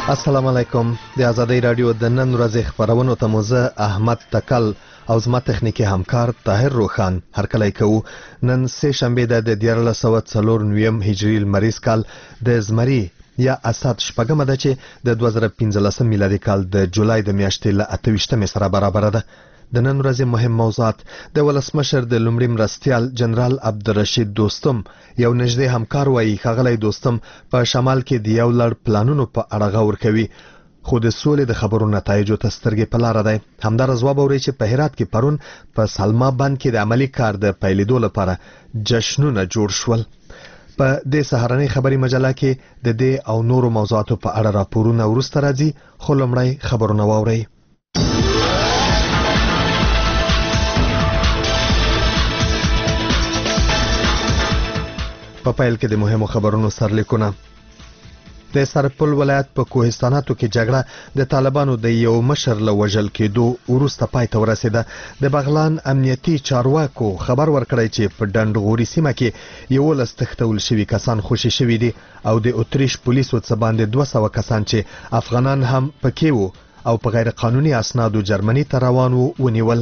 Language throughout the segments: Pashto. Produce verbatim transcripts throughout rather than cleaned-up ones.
السلام علیکم. د آزادۍ رادیو د نن ورځې خبرونو ته مو زه احمد تکل او زما تخنیکی همکار طاهر روخان هرکلی کوو. نن سه شنبه ده د دیارلس سوه څلور نویم هجري لمریز کال د زمري یا اسد شپږمه ده چې د دوه زره پنځلسم میلادي کال د جولای د میاشتې له اته ویشتمې سره برابره ده. د نن ورځې مهم موضوعات: د ولسمشر د لومړي مرستیال جنرال عبدالرشید دوستم یو نږدې همکار وایي ښاغلی دوستم په شمال کې د یو لړ پلانونو په اړه غور کوي، خو د سولې د خبرو نتایجو ته سترګې په لاره دی. همداراز واورئ چې په هرات کې پرون په سلما بند کې د عملي کار د پیلېدو لپاره جشنونه جوړ شول. په دې سهارنۍ خبري مجله کې د دې او نورو موضوعاتو په اړه راپورونه وروسته راځي، خو لومړی خبرونه واورئ. په پیل کې د مهمو خبرونو سرلیکونه. د سرپل ولایت په کوهستاناتو کې جګړه د طالبانو د یو مشر له وژل کېدو وروسته پای ته ورسېده. د بغلان امنیتي چارواکو خبر ورکړی چې په ډنډغوري سیمه کې یولس تښتول شوي کسان خوشي شوي دي او د اتریش پولیسو څخه باندې دوه سوه کسان چې افغانان هم پکې وو او په غیر قانوني اسنادو جرمني ته روان وو ونیول.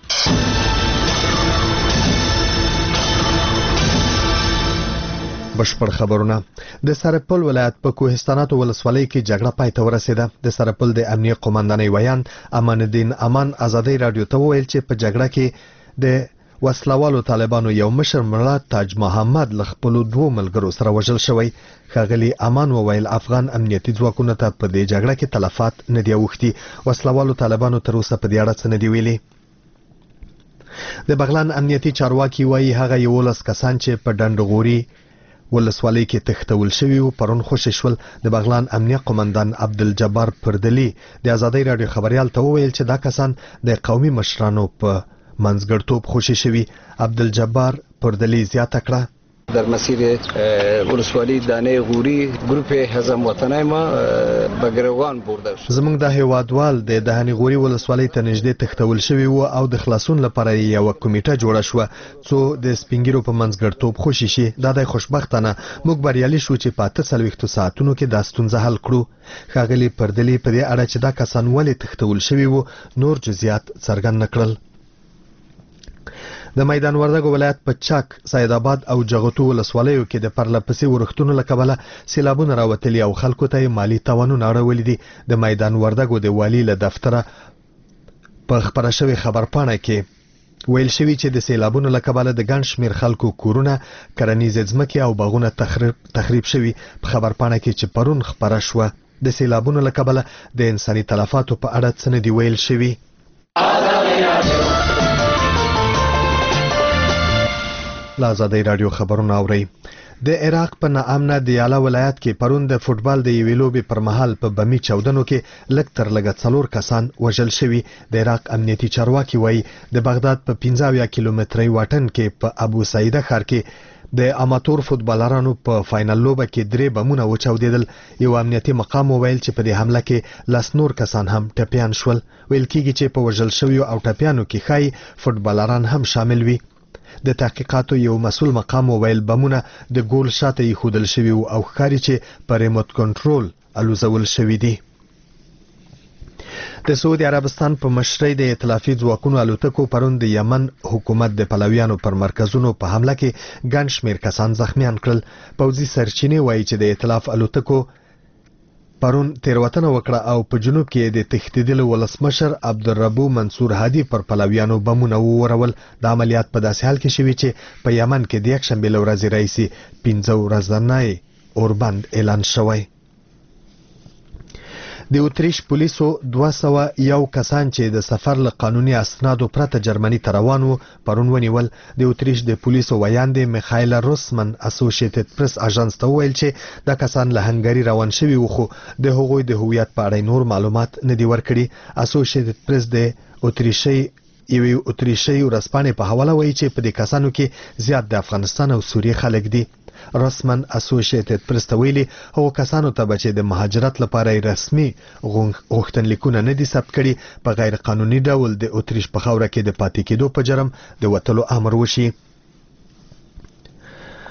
بشپړ خبرونه. د سرپل ولایت په کوهستاناتو ولسوالۍ کې جګړه پای ته ورسېده. د سرپل د امنیه قومندانۍ ویان امان الدین امان آزادۍ رادیو ته وویل چې په جګړه کې د وسلوالو طالبانو یو مشر ملا تاج محمد له خپلو دوو ملګرو سره وژل شوی. ښاغلي امان وویل افغان امنیتي ځواکونو ته په دې جګړه کې تلفات نه دي اوښتي. وسلوالو طالبانو تر اوسه په دې اړه څه نه دي ویلي. د بغلان امنیتي چارواکي وایي هغه یولس کسان چې په ډنډغوري ولسوالۍ کې تښتول شوي وو پرون خوشي شول. د بغلان امنیه قومندان عبدالجبار پردلی د آزادۍ رادیو خبریال ته وویل چې دا کسان د قومي مشرانو په منځګړتوب خوشي شوي. عبدالجبار پردلی زیاته کړه در مسیر ولسوالی دانه غوری گروپ هزم وطنای ما به ګروان برده شو. زمونږ د هیوادوال د دهنی غوري ولسوالۍ ته نږدې تښتول شوي وو او د خلاصون لپاره یو کمیټه جوړه شوه څو د سپینګیرو په منځګړتوب خوشي شي. دا د خوشبختانه موږ بریالي شو چې په اته څلوېښتو ساعتونو کې دا ستونزه حل کړو. ښاغلي پردلی په دې اړه چې دا کسان ولې تښتول شوي وو نور جزئیات څرګند نه کړل. د میدان وردګو ولایت په چک، سید آباد او جغتو ولسوالیو کې د پرلپسې ورښتونو له کبله سیلابونه راوتلي او خلکو ته مالی تاوانونه اړولي دي. د میدان وردګو د والي له دفتره په خبره شوې خبرپاڼه کې ویل شوي چې د سیلابونو له کبله د ګڼ شمېر خلکو کورونه، کرنیزې ځمکې او باغونه تخریب تخریب شوي. په خبرپاڼه کې چې پرون خبره شوه د سیلابونو له کبله د انساني تلفاتو په اړه څه نه دي ویل شوي. له آزادۍ رادیو خبرونه اورئ. د عراق په ناامنه دیاله ولایت کې پرون د فوټبال د یوې لوبې پر مهال په بمي چاودنو کې لږ تر لږه څلور کسان وژل شوي. د عراق امنیتي چارواکي وایي د بغداد په پنځه اویا کیلومترۍ واټن کې په ابو سعیده ښار کې د اماتور فوټبالرانو په فاینل لوبه کې درې بمونه وچاودېدل. یو امنیتي مقام وویل چې په دې حمله کې لس نور کسان هم ټپیان شول. ویل کېږي چې په وژل شویو او ټپیانو کې ښایي فوټبالران هم شامل وي. د تحقیقاتو یو مسؤل مقام وویل بمونه د ګول شاته ایښودل شوي وو او ښکاري چې په ریموټ کنټرول الوزول شوي دي. د سعودي عربستان په مشرۍ د ائتلافي ځواکونو الوتکو پرون د یمن حکومت د پلویانو پر مرکزونو په حمله کې ګڼ شمېر کسان زخمیان کړل. پوځي سرچینې وایي چې د ائتلاف الوتکو پرون تیروتنه وکړه او په جنوب کې د تښتېدلي ولسمشر عبدالربو منصور هادي پر پلویانو بمونه وورول. د عملیات په داسې حال کې شوي چې په یمن کې د یکشنبې له ورځې راهیسې پنځه ورځنی اوربند اعلان شوی. د اتریش پولیسو دوه سوه یو کسان چې د سفر له قانوني اسنادو پرته جرمني ته روان وو پرون ونیول. د اتریش د پولیسو ویاند میخایل روسمن اسوسییټډ پریس اژانس ته وویل چې دا کسان له هنګري روان شوي وو خو د هغوی د هویت په اړه نور معلومات نه دي ورکړي. اسوسییټډ پریس د اتریشي یوې اتریشي ورځپاڼې په حواله وایي چې په دې کسانو کې زیات د افغانستان او سوریې خلک دي. رسمن اسوسییټډ پریس ته ویلي هغو کسانو ته به چې د مهاجرت لپاره رسمي غوښتنلیکونه نه دي ثبت کړي په غیر قانوني ډول د اتریش په خاوره کې د پاتې کېدو په جرم د وتلو امر وشي.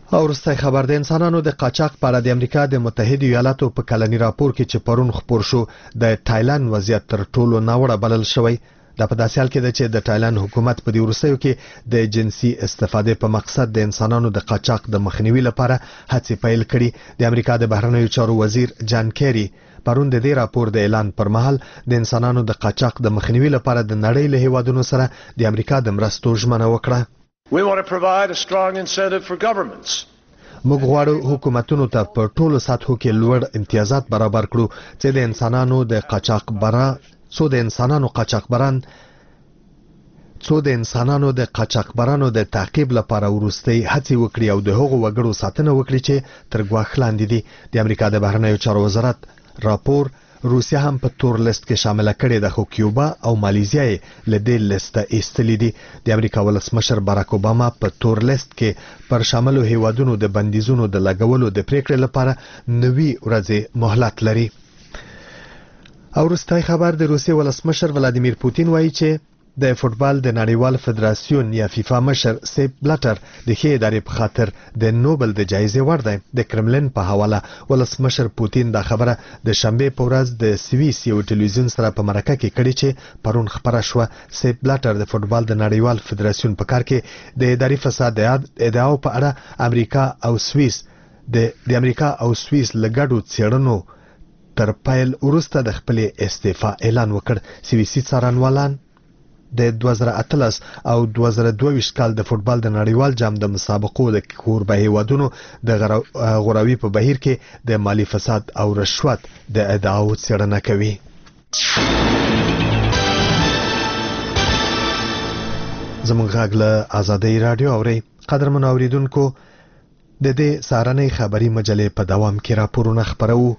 او وروستی خبر د انسانانو د قاچاق په اړه د امریکا د متحده ایالاتو په کلني راپور کې چې پرون خپور شو د تایلند وضعیت تر ټولو ناوړه بلل شوی. دا په داسې حال کې ده چې د تایلند حکومت په دې وروستیو کې د جنسي استفادې په مقصد د انسانانو د قاچاق د مخنیوي لپاره هڅې پیل کړي. د امریکا د بهرنیو چارو وزیر جان کیری پرون د دې راپور د اعلان پر مهال د انسانانو د قاچاق د مخنیوي لپاره د نړۍ له هیوادونو سره د امریکا د مرستو ژمنه وکړه. We want to provide a strong incentive for governments. موږ غواړو حکومتونو ته په ټولو سطحو کې لوړ امتیازات برابر کړو چې د انسانانو د قاچاق برا څو د انسانانو قاچاقبران څو د انسانانو د قاچاقبرانو د تعقیب لپاره ورستۍ هڅې وکړي او د هغو وګړو ساتنه وکړي چې تر ګواښ لاندې دي. د امریکا د بهرنیو چارو وزارت راپور روسیا هم په تور لیست کې شامل کړي ده، خو کیوبا او مالیزیا یې له دې لیسته ایستلې دي. د امریکا ولسمشر باراک اوباما په تور لیست کې پر شاملو هیوادونو د بندیزونو د لګولو د پریکړې لپاره نوي ورځې مهلت لري. او وروستی خبر د روسیې ولسمشر ولادیمیر پوتین وایي چې د فوتبال د نړیوال فدراسیون یا فیفا مشر سیپ بلاتر د ښې ادارې په خاطر د نوبل د جایزې وړ دی. د کرملین په حواله ولسمشر پوتین دا خبره د شنبې په ورځ د سویس یو ټلویزیون سره په مرکه کې کړې چې پرون خبره شوه. سیپ بلاتر د فوتبال د نړیوال فدراسیون په کار کې د اداري فساد ادعاو په اړه امریکا او سویس د د امریکا او سویس لګړو څېړنو تر پیل وروسته د خپل استعفا اعلان وکړ. سویسي څارنوالان د دوه زره اتلس او دوه زره دوه ویشت کال د فوتبال د نړیوال جام د مسابقو د کوربه هیوادونو د غوراوي په بهیر کې د مالی فساد او رشوت د ادعاو څېړنه کوي. زموږ غږ له آزادۍ رادیو اورئ. قدرمنو اوریدونکو، د دې سهارنۍ خبري مجلې په دوام کې راپورونه خپروو.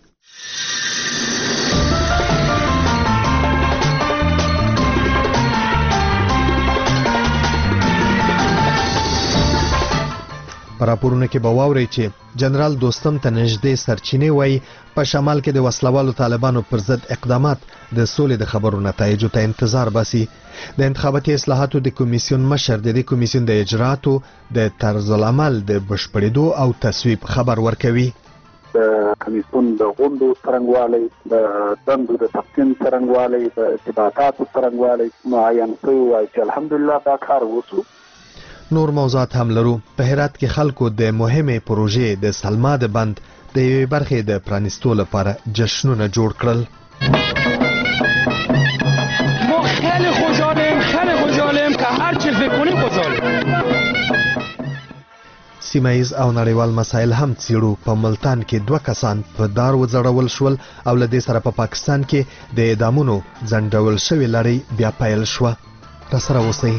په راپورونه کې به واورئ چې جنرال دوستم ته نږدې سرچینې وایي په شمال کې د وسلوالو طالبانو پر ضد اقدامات د سولې د خبرو نتایجو ته انتظار باسي. د انتخاباتي اصلاحاتو د کمیسیون مشر د دې کمیسیون د اجرااتو د طرز العمل د بشپړېدو او تصویب خبر ورکوي. د کمیسیون د غونډو څرنګوالی، د دندو د تقسیم څرنګوالی، د ارتباطاتو څرنګوالی معین شوی وایي چې الحمدلله دا کار وشو. نور موضوعات هم لرو. په هرات کې خلکو د مهمې پروژې د سلما د بند د یوې برخې د پرانیستو لپاره جشنونه جوړ کړل. ما خیلی خوشحالیم خیلی خوشحالیم که هر چی فکر کنیم خوشحالیم. سیمایز او نړیوال مسایل هم څیړو. په ملتان کې دوه کسان په دار وځړول شول او له دې سره په پا پاکستان کې د اعدامونو ځنډول شوې لړۍ بیا پیل شوه. راسره اوسئ.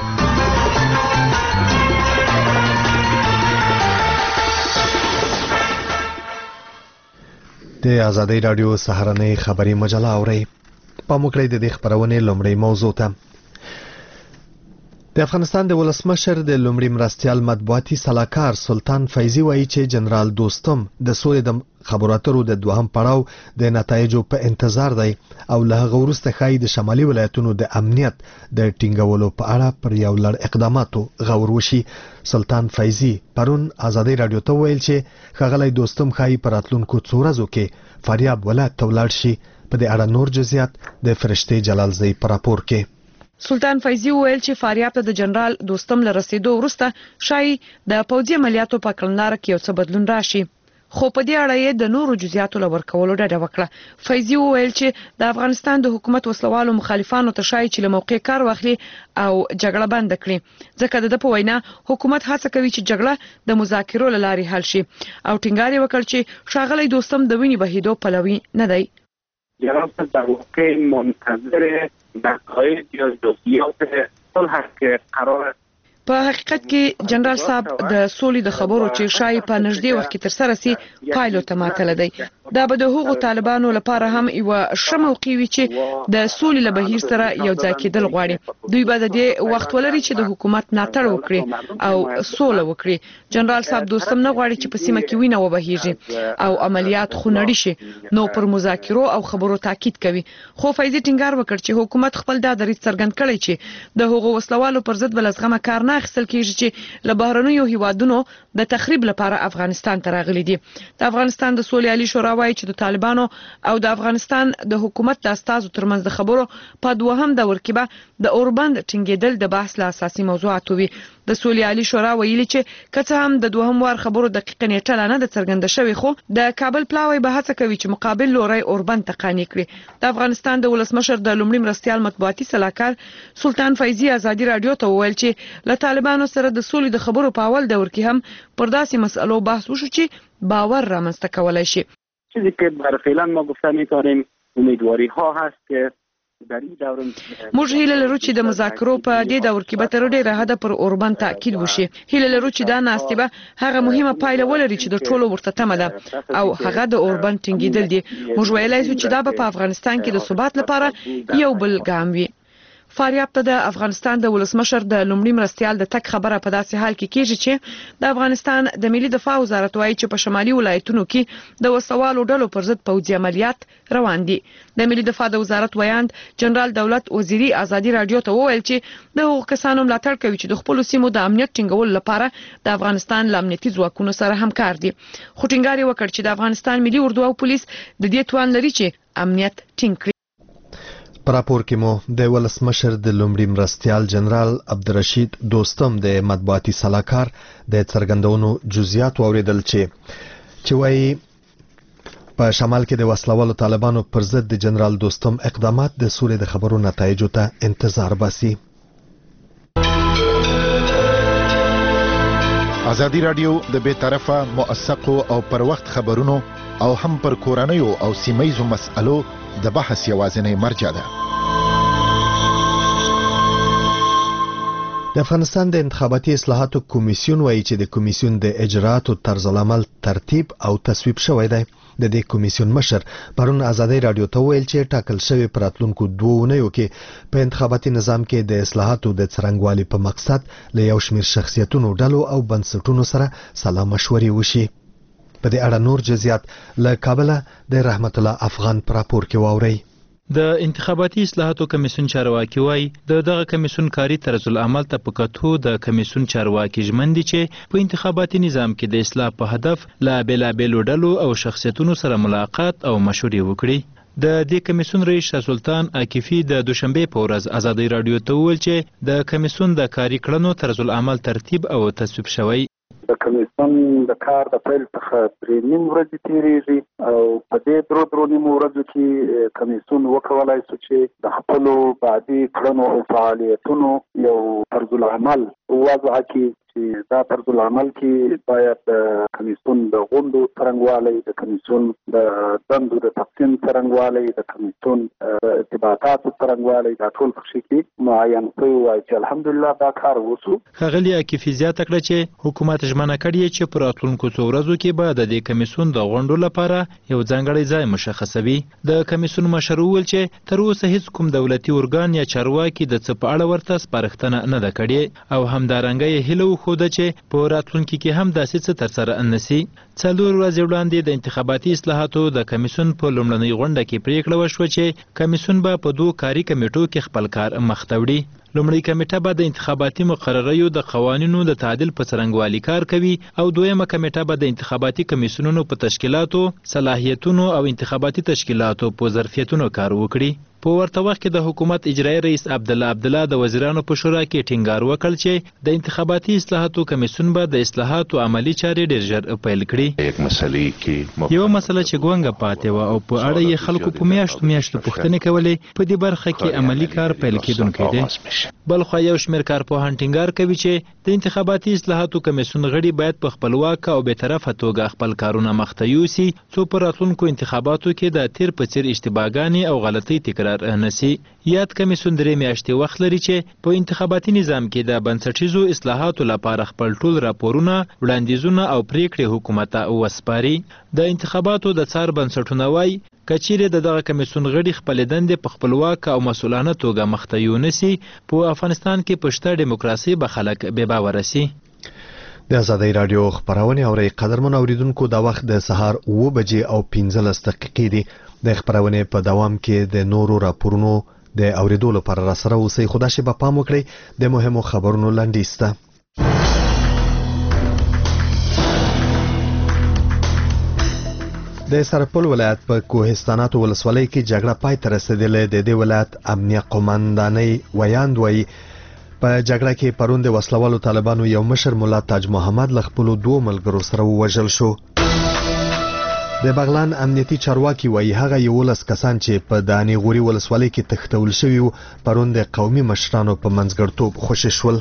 د آزادۍ رادیو سهارنۍ خبري مجله اورئ. پام وکړئ د دې خبرونې لومړی موضوع ته. د افغانستان د ولسمشر د لومړي مرستیال مطبوعاتي سلاکار سلطان فیضي وایي چې جنرال دوستم د سولې د خبرو اترو د دوهم پړاو د نتایجو په انتظار دی او له هغه وروسته ښایي د شمالي ولایتونو د امنیت د ټینګولو په اړه پر یو لړ اقداماتو غور وشي. سلطان فیضي پرون آزادۍ رادیو ته ویل چې ښاغلی دوستم ښایي په راتلونکو څو ورځو کې فاریاب ولایت ته ولاړ شي. په دې اړه نور جزئیات د فرشتې جلالزی په راپور کې. سلطان فیضي ویل چې فاریاب ته د جنرال دوستم له رسیدو وروسته شاید د پوځي عملیاتو په کړنلاره کې یو څه بدلون راشي، خو په دې اړه یې د نورو جزئیاتو لور کولو ډډه وکړه. فیضي ویل چې د افغانستان د حکومت وسلوالو مخالفانو ته شاید چې له موقع کار واخلي او جګړه بند کړي، ځکه د په وینا حکومت هڅه کوي چې جګړه د مذاکرو له لارې حل شي او ټینګار یې وکړ چې ښاغلی دوستم د وینې بهیدو پلوي نه دی. جناب در واقع منتظر نتایج یا جزئیات صلح که قرار په حقیقت کې جنرال صاحب د سولې د خبرو چې شای په نږدې وخت کې تر سره سي پایلو ته ماتل دی. دا به د هغو طالبانو لپاره هم یو ښه موقع وي چې د سولې له بهیر سره یو ځای کېدل غواړي. دوی به د دې وخت ولري چې د حکومت ملاتړ وکړي او سوله وکړي. جنرال صاحب دوستم نه غواړي چې په سیمه کې وینه وبهیږي او عملیات خونړي شي، نو پر مذاکرو او خبرو تاکید کوي. خو فیضي ټینګار وکړ چې حکومت خپل دا دریځ څرګند کړی چې د هغو وسلوالو پر ضد بل ازغمه کار نه اخیستل کیږي چې له بهرنیو هیوادونو د تخریب لپاره افغانستان ته راغلي دي. د افغانستان د سولې عالی شورا وایي چې د طالبانو او د افغانستان د حکومت د استازو ترمنځ د خبرو په دوهم دور کې به د اوربند ټینګېدل د بحث له اساسي موضوعاتو وي. د سولې عالی شورا ویلي چې که څه هم د دوهم وار خبرو دقیقه نیټه نه ده څرګنده شوې، خو د کابل پلاوی به هڅه کوي چې مقابل لوري اوربند ته قانع کړي. د افغانستان د ولسمشر د لومړي مرستیال مطبوعاتي سلاکار سلطان فیضي ازادي رادیو ته وویل چې له طالبانو سره د سولې د خبرو په اول دور کې هم پر داسې مسئلو بحث وشو چې باور رامنځته کولای شي. چیزی که برای فعلا ما گفته می‌کنیم امیدواری ها هست که موږ هیله لرو چې د مذاکرو په دې دور کې به تر ډیره حده پر اوربند تاکید وشي. هیله لرو چې دا ناستې به هغه مهمه پایله ولري چې د ټولو ورته تمه ده او هغه د اوربند ټینګېدل دي. موږ ویلای شو چې دا به په افغانستان کې د ثبات لپاره یو بل ګام وي. فاریاب ته د افغانستان د ولسمشر د لومړي مرستیال د تک خبره په داسې حال کې کیږي چې د افغانستان د ملي دفاع وزارت وایي چې په شمالي ولایتونو کې د وسوالو ډلو پر ضد پوځي عملیات روان دي. د ملي دفاع د وزارت ویاند جنرال دولت وزیری ازادي رادیو ته وویل چې د هغو کسانو ملاتړ کوي چې د خپل سیمو د امنیت ټینګولو لپاره د افغانستان له امنیتي ځواکونو سره همکار دي. خو ټینګار یې وکړ چې د افغانستان ملي اردو او پولیس د دې توان لري چې امنیت ټینګ کړي. په راپور کې مو د ولسمشر د لومړي مرستیال جنرال عبدالرشید دوستم د مطبوعاتي سلاکار د څرګندونو جزئیات واوریدل چې چې وايي په شمال کې د وسلوالو طالبانو پر ضد د جنرال دوستم اقدامات د سولې د خبرو نتایجو ته انتظار باسي. ازادي رادیو د بې طرفه موثقو او پر وخت خبرونو او هم پر کورنیو او سیمایزو مسألو د بحث یوازینی مرجع ده. د افغانستان د انتخاباتي اصلاحاتو کمیسیون وایي چې د کمیسیون د اجرااتو طرز العمل ترتیب او تصویب شوی دی. د دې کمیسیون مشر پرون ازادي رادیو ته ویل چې ټاکل شوی پراتلونکو دوه اونیو کې په انتخاباتي نظام کې د اصلاحاتو د څرنګوالي په مقصد له یو شمېر شخصیتونو ډلو او بنسټونو سره سلا مشورې وشي. په دې اړه نور جزئیات له کابل د رحمت الله افغان پر راپور کې واوري. د انتخاباتي اصلاحاتو کمیسیون چارواکي وایي د دغه کمیسیون کاری طرز العمل ته په کتو د کمیسیون چارواکي ژمن دي چې په انتخاباتي نظام کې د اصلاح په هدف لا بیلابیلو ډلو او شخصیتونو سره ملاقات او مشورې وکړي. د دې کمیسیون رئیس شاه سلطان عاکفي د دوشنبه په ورځ ازادي رادیو ته وویل چې د کمیسیون د کاری کړنو طرز العمل ترتیب او تصویب شوی. د کمیسیون د کار د پیل څخه درې نیم ورځې تیریږي او په دې درو درو نیمو ورځو کې کمیسیون وکولای شو چې د خپلو بعدي کړنو او فعالیتونو یو طرز العمل وضع کړي چې دا طرز العمل کې باید د کمیسیون د غونډو څرنګوالی، د کمیسیون د دندو د تقسیم څرنګوالی، د کمیسیون د ارتباطاتو څرنګوالی، دا ټول پکې کې معین شوی وایي چې الحمدلله دا کار وشو. ښاغلي عاکفي زیاته کړه چې حکومت ژمنه کړې چې په راتلونکو څو ورځو کې به د دې کمیسیون د غونډو لپاره یو ځانګړی ځای مشخصوي. د کمیسیون مشر وویل چې تر اوسه هیڅ کوم دولتي ارګان یا چارواکي د څه په اړه ورته سپارښتنه نه ده کړې او همدارنګه یې هیله وښوده چې په راتلونکي کې هم داسې څه ترسره نه شي. څلور ورځې وړاندې د انتخاباتي اصلاحاتو د کمیسیون په لومړنۍ غونډه کې پریکړه وشوه چې کمیسیون به په دوه کاري کمیټو کې خپل کار مخ ته وړي. لومړی کمیټه به د انتخاباتي مقرریو د قوانینو د تعدیل په څرنګوالي کار کوي او دویمه کمیټه به د انتخاباتي کمیسیونونو په تشکیلاتو، صلاحیتونو او انتخاباتي تشکیلاتو په ظرفیتونو کار وکړي. په ورته وخت کې د حکومت اجرایي رئیس عبدالله عبدالله د وزیرانو په شورا کې ټینګار وکړ چې د انتخاباتي اصلاحاتو کمیسیون به د اصلاحاتو عملی چارې ډېر ژر پیل کړي. یو مسله چې ګونګه پاتې وه او په اړه یې خلکو په میاشتو میاشتو پوښتنې کولې په دې برخه کې عملی کار پیل کېدونکی دی. بلخوا یو شمېر کارپوهان ټینګار کوي چې د انتخاباتي اصلاحاتو کمیسیون غړي باید په خپلواکه او بېطرفه توګه خپل کارونه مخته یوسي څو په راتلونکو انتخاباتو کې د تیر په څېر اشتباهګانې او غلطۍ تکرار قرار نسی. یاد کمیسیون درې میاشتې وخت لري چې په انتخاباتي نظام کې د بنسټیزو اصلاحاتو لپاره خپل ټول راپورونه، وړاندیزونه او پریکړې حکومت ته وسپاري. د انتخاباتو د څار بنسټونه وایي کچیرې د دغه کمیسیون غړي خپلې دندې په خپلواک او مسؤلانه توګه مخته یونسي، په افغانستان کې په شته ډیموکراسي به خلک بې باوره سي. د ازادۍ راډیو خبرونه اوري قدرمن اوریدونکو د وخت د سهار اوه بجې او پنځلس دقیقې دي. د خبرونه په دوام کې د نورو راپورونو د اوریدو لپاره را سره اوسئ. خدا شي په پام وکړئ د مهمو خبرونو لاندې سته. د سرپل ولایت په کوهستانات ولسوالۍ کې جګړه پای ته رسیدلې. د دې ولایت امنیه قومندانۍ ویاند وایي په جګړه کې پرون د وسلوالو طالبانو یو مشر مولا تاج محمد له خپلو دوو ملګرو سره ووژل شو. د بغلان امنیتي چارواکي وایي هغه یولس کسان چې په دانی غوري ولسوالۍ کې تښتول شوي وو پرون د قومي مشرانو په منځګړتوب خوشي شول.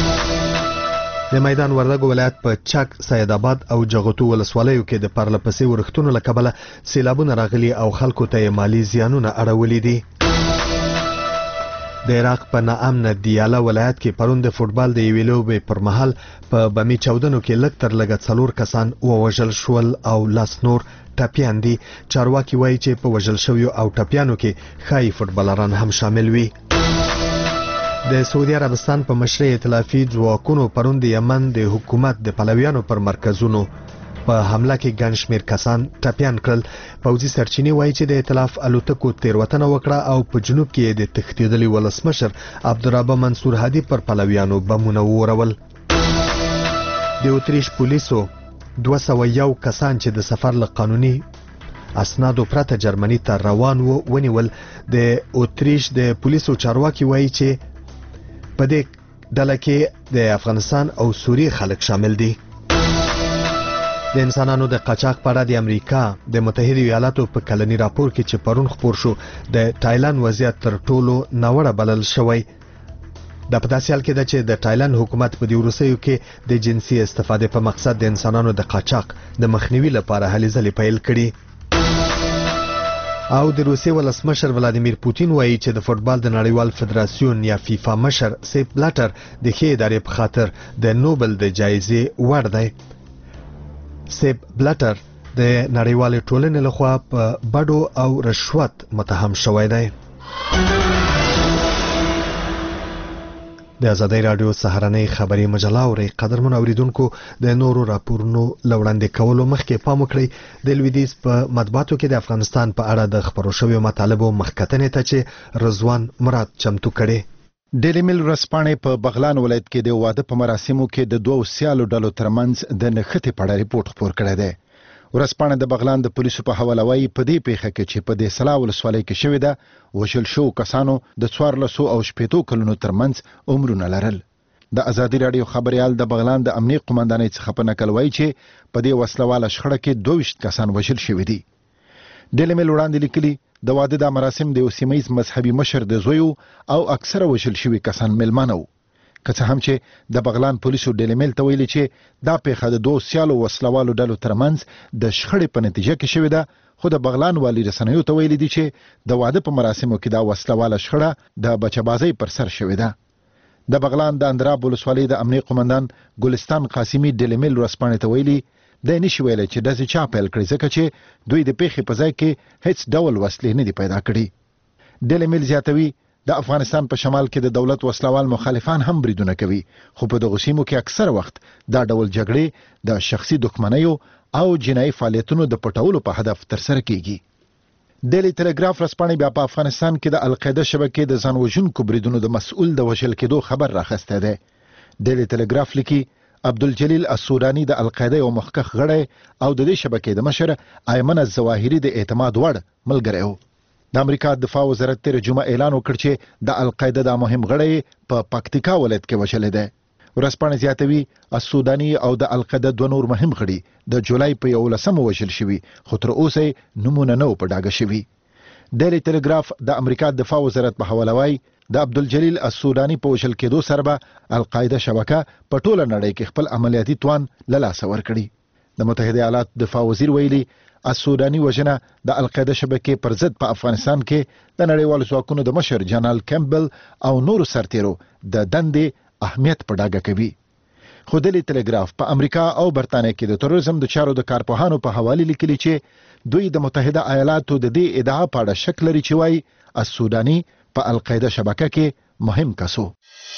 د میدان وردګو ولایت په چک، سید آباد او جغتو ولسوالیو کې د پرلپسې ورښتونو له کبله سیلابونه راغلي او خلکو ته مالی زیانونه اړولي دي. د عراق په ناامنه دیاله ولایت کې پرون د فوټبال د یوې لوبې پر مهال په بمي چاودنو کې لږ تر لږه څلور کسان ووژل شول او لاس نور ټپیان دي. چارواکي وایي چې په وژل شویو او ټپیانو کې ښایي فوټبالران هم شامل وي. د سعودي عربستان په مشرۍ ائتلافي ځواکونو پرون د یمن د حکومت د پلویانو پر مرکزونو په حمله کې ګڼ شمېر کسان ټپیان کړل. پوځي سرچینې وایي چې د ائتلاف الوتکو تېروتنه وکړه او په جنوب کې د تښتېدلي ولسمشر عبدالرب منصور هادي پر پلویانو بمونه وورول. د اتریش پولیسو دوه سوه یو کسان چې د سفر له قانوني اسنادو پرته جرمني ته روان وو ونیول. د اتریش د پولیسو چارواکي وایي چې په دې ډله کې د افغانستان او سوریې خلک شامل دي. د انسانانو د قاچاق په اړه د امریکا د متحده ایالاتو په کلني راپور کې چې پرون خپور شو د تایلند وضعیت تر ټولو ناوړه بلل شوی. د په داسې حال کې ده چې د تایلند حکومت په دې وروستیو کې د جنسي استفادې په مقصد د انسانانو د قاچاق د مخنیوي لپاره هلې ځلې پیل کړي. او د روسیې ولسمشر ولادیمیر پوتین وایي چې د فوټبال د نړیوال فدراسیون یا فیفا مشر سیپ بلاتر د ښې ادارې په خاطر د نوبل د جایزې وړ دی. سیپ بلاتر د نړیوالې ټولنې لخوا په بډو او رشوت متهم شوی دی. د ازادۍ راډیو سهارنۍ خبري مجله اوري قدرمن اوریدونکو د نورو راپورونو لوړاندې کولو مخکې پام وکړئ د لویدیځ په مطبوعاتو کې د افغانستان په اړه د خبرو شویو مطالبو مخکتنې ته چې رضوان مراد چمتو کړي. ډیلی میل ورځپاڼې په بغلان ولایت کې د واده په مراسمو کې د دوو سیالو ډلو ترمنځ د نښتې په اړه ریپورت خپور کړی دی. ورځپاڼه د بغلان د پولیسو په حواله وایي په دې پیښه کې چې په دې سلا ولسوالۍ کې شوې ده وژل شوو کسانو د څوارلسو او شپېتو کلونو ترمنځ عمرونه لرل. د ازادي راډیو خبريال د بغلان د امنیه قومندانۍ څخه په نقل وایي چې په دې وسلواله شخړه کې دوه ویشت کسان وژل شوي دي. ډیلی میل وړاندې لیکلي د واده د مراسم د یو سیمه ییز مذهبي مشر د زوی او اکثره وژل شوي کسان میلمانه وو. که څه هم چې د بغلان پولیسو ډیلی میل ته ویلي چې دا پیښه د دوه سیالو وسلوالو ډلو ترمنځ د شخړې په نتیجه کې شوې ده، خو د بغلان والي رسنیو ته ویلي دي چې د واده په مراسمو کې دا وسلواله شخړه د بچه‌بازۍ پر سر شوې ده. د بغلان د اندراب ولسوالۍ د امنیه قومندان ګلستان قاسمي ډیلی میل ورځپاڼې ته ویلي دی نشي ویلی چې داسې چا پیل کړی ځکه چې دوی د پیښې په ځای کې هیڅ ډول وسلې نه دي پیدا کړي. ډیلی میل زیاتوي د افغانستان په شمال کې د دولت وسلوال مخالفان هم بریدونه کوي، خو په دغو سیمو کې اکثر وخت دا ډول جګړې د شخصي دښمنیو او جنایي فعالیتونو د پټولو په هدف ترسره کیږي. ډیلی ټلګراف ورځپاڼې بیا په افغانستان کې د القاعده شبکې د ځان وژونکو بریدونو د مسؤل د وژل کېدو خبر راخستی دی. ډیلی ټلګراف لیکي عبدالجلیل السوداني د القاعده یو مخکښ غړی او د دې شبکې د مشر ایمن الظواهري د اعتماد وړ ملګری و. د امریکا دفاع وزارت تیر جمعه اعلان وکړ چې د القاعده د مهم غړی په پکتیکا ولایت کې وژل دی. ورځپاڼه زیاتوي السوداني او د القاعده دوه نور مهم غړي د جولای په یولسمه وژل شوي، خو تر اوسه نومونه نه په ډاګه شوي. ډیلی ټلګراف د امریکا دفاع وزارت په حواله وایي د عبدالجلیل السوداني په وژل کېدو سره به القاعده شبکه په ټوله نړۍ کې خپل عملیاتي توان له لاسه ورکړي. د متحده ایالات دفاع وزیر ویلي السوداني وژنه د القاعده شبکې پر ضد په افغانستان کې د نړیوالو ځواکونو د مشر جنرال کیمبل او نورو سرتیرو د دندې اهمیت په ډاګه کوي. خو دلی ټلګراف په امریکا او برتانیې کې د تروریزم د چارو د کارپوهانو په حواله لیکلي چې دوی د متحده ایالاتو د دې ادعا په اړه شک لري چې وايي السوداني په القاعده شبکه کې مهم کسو.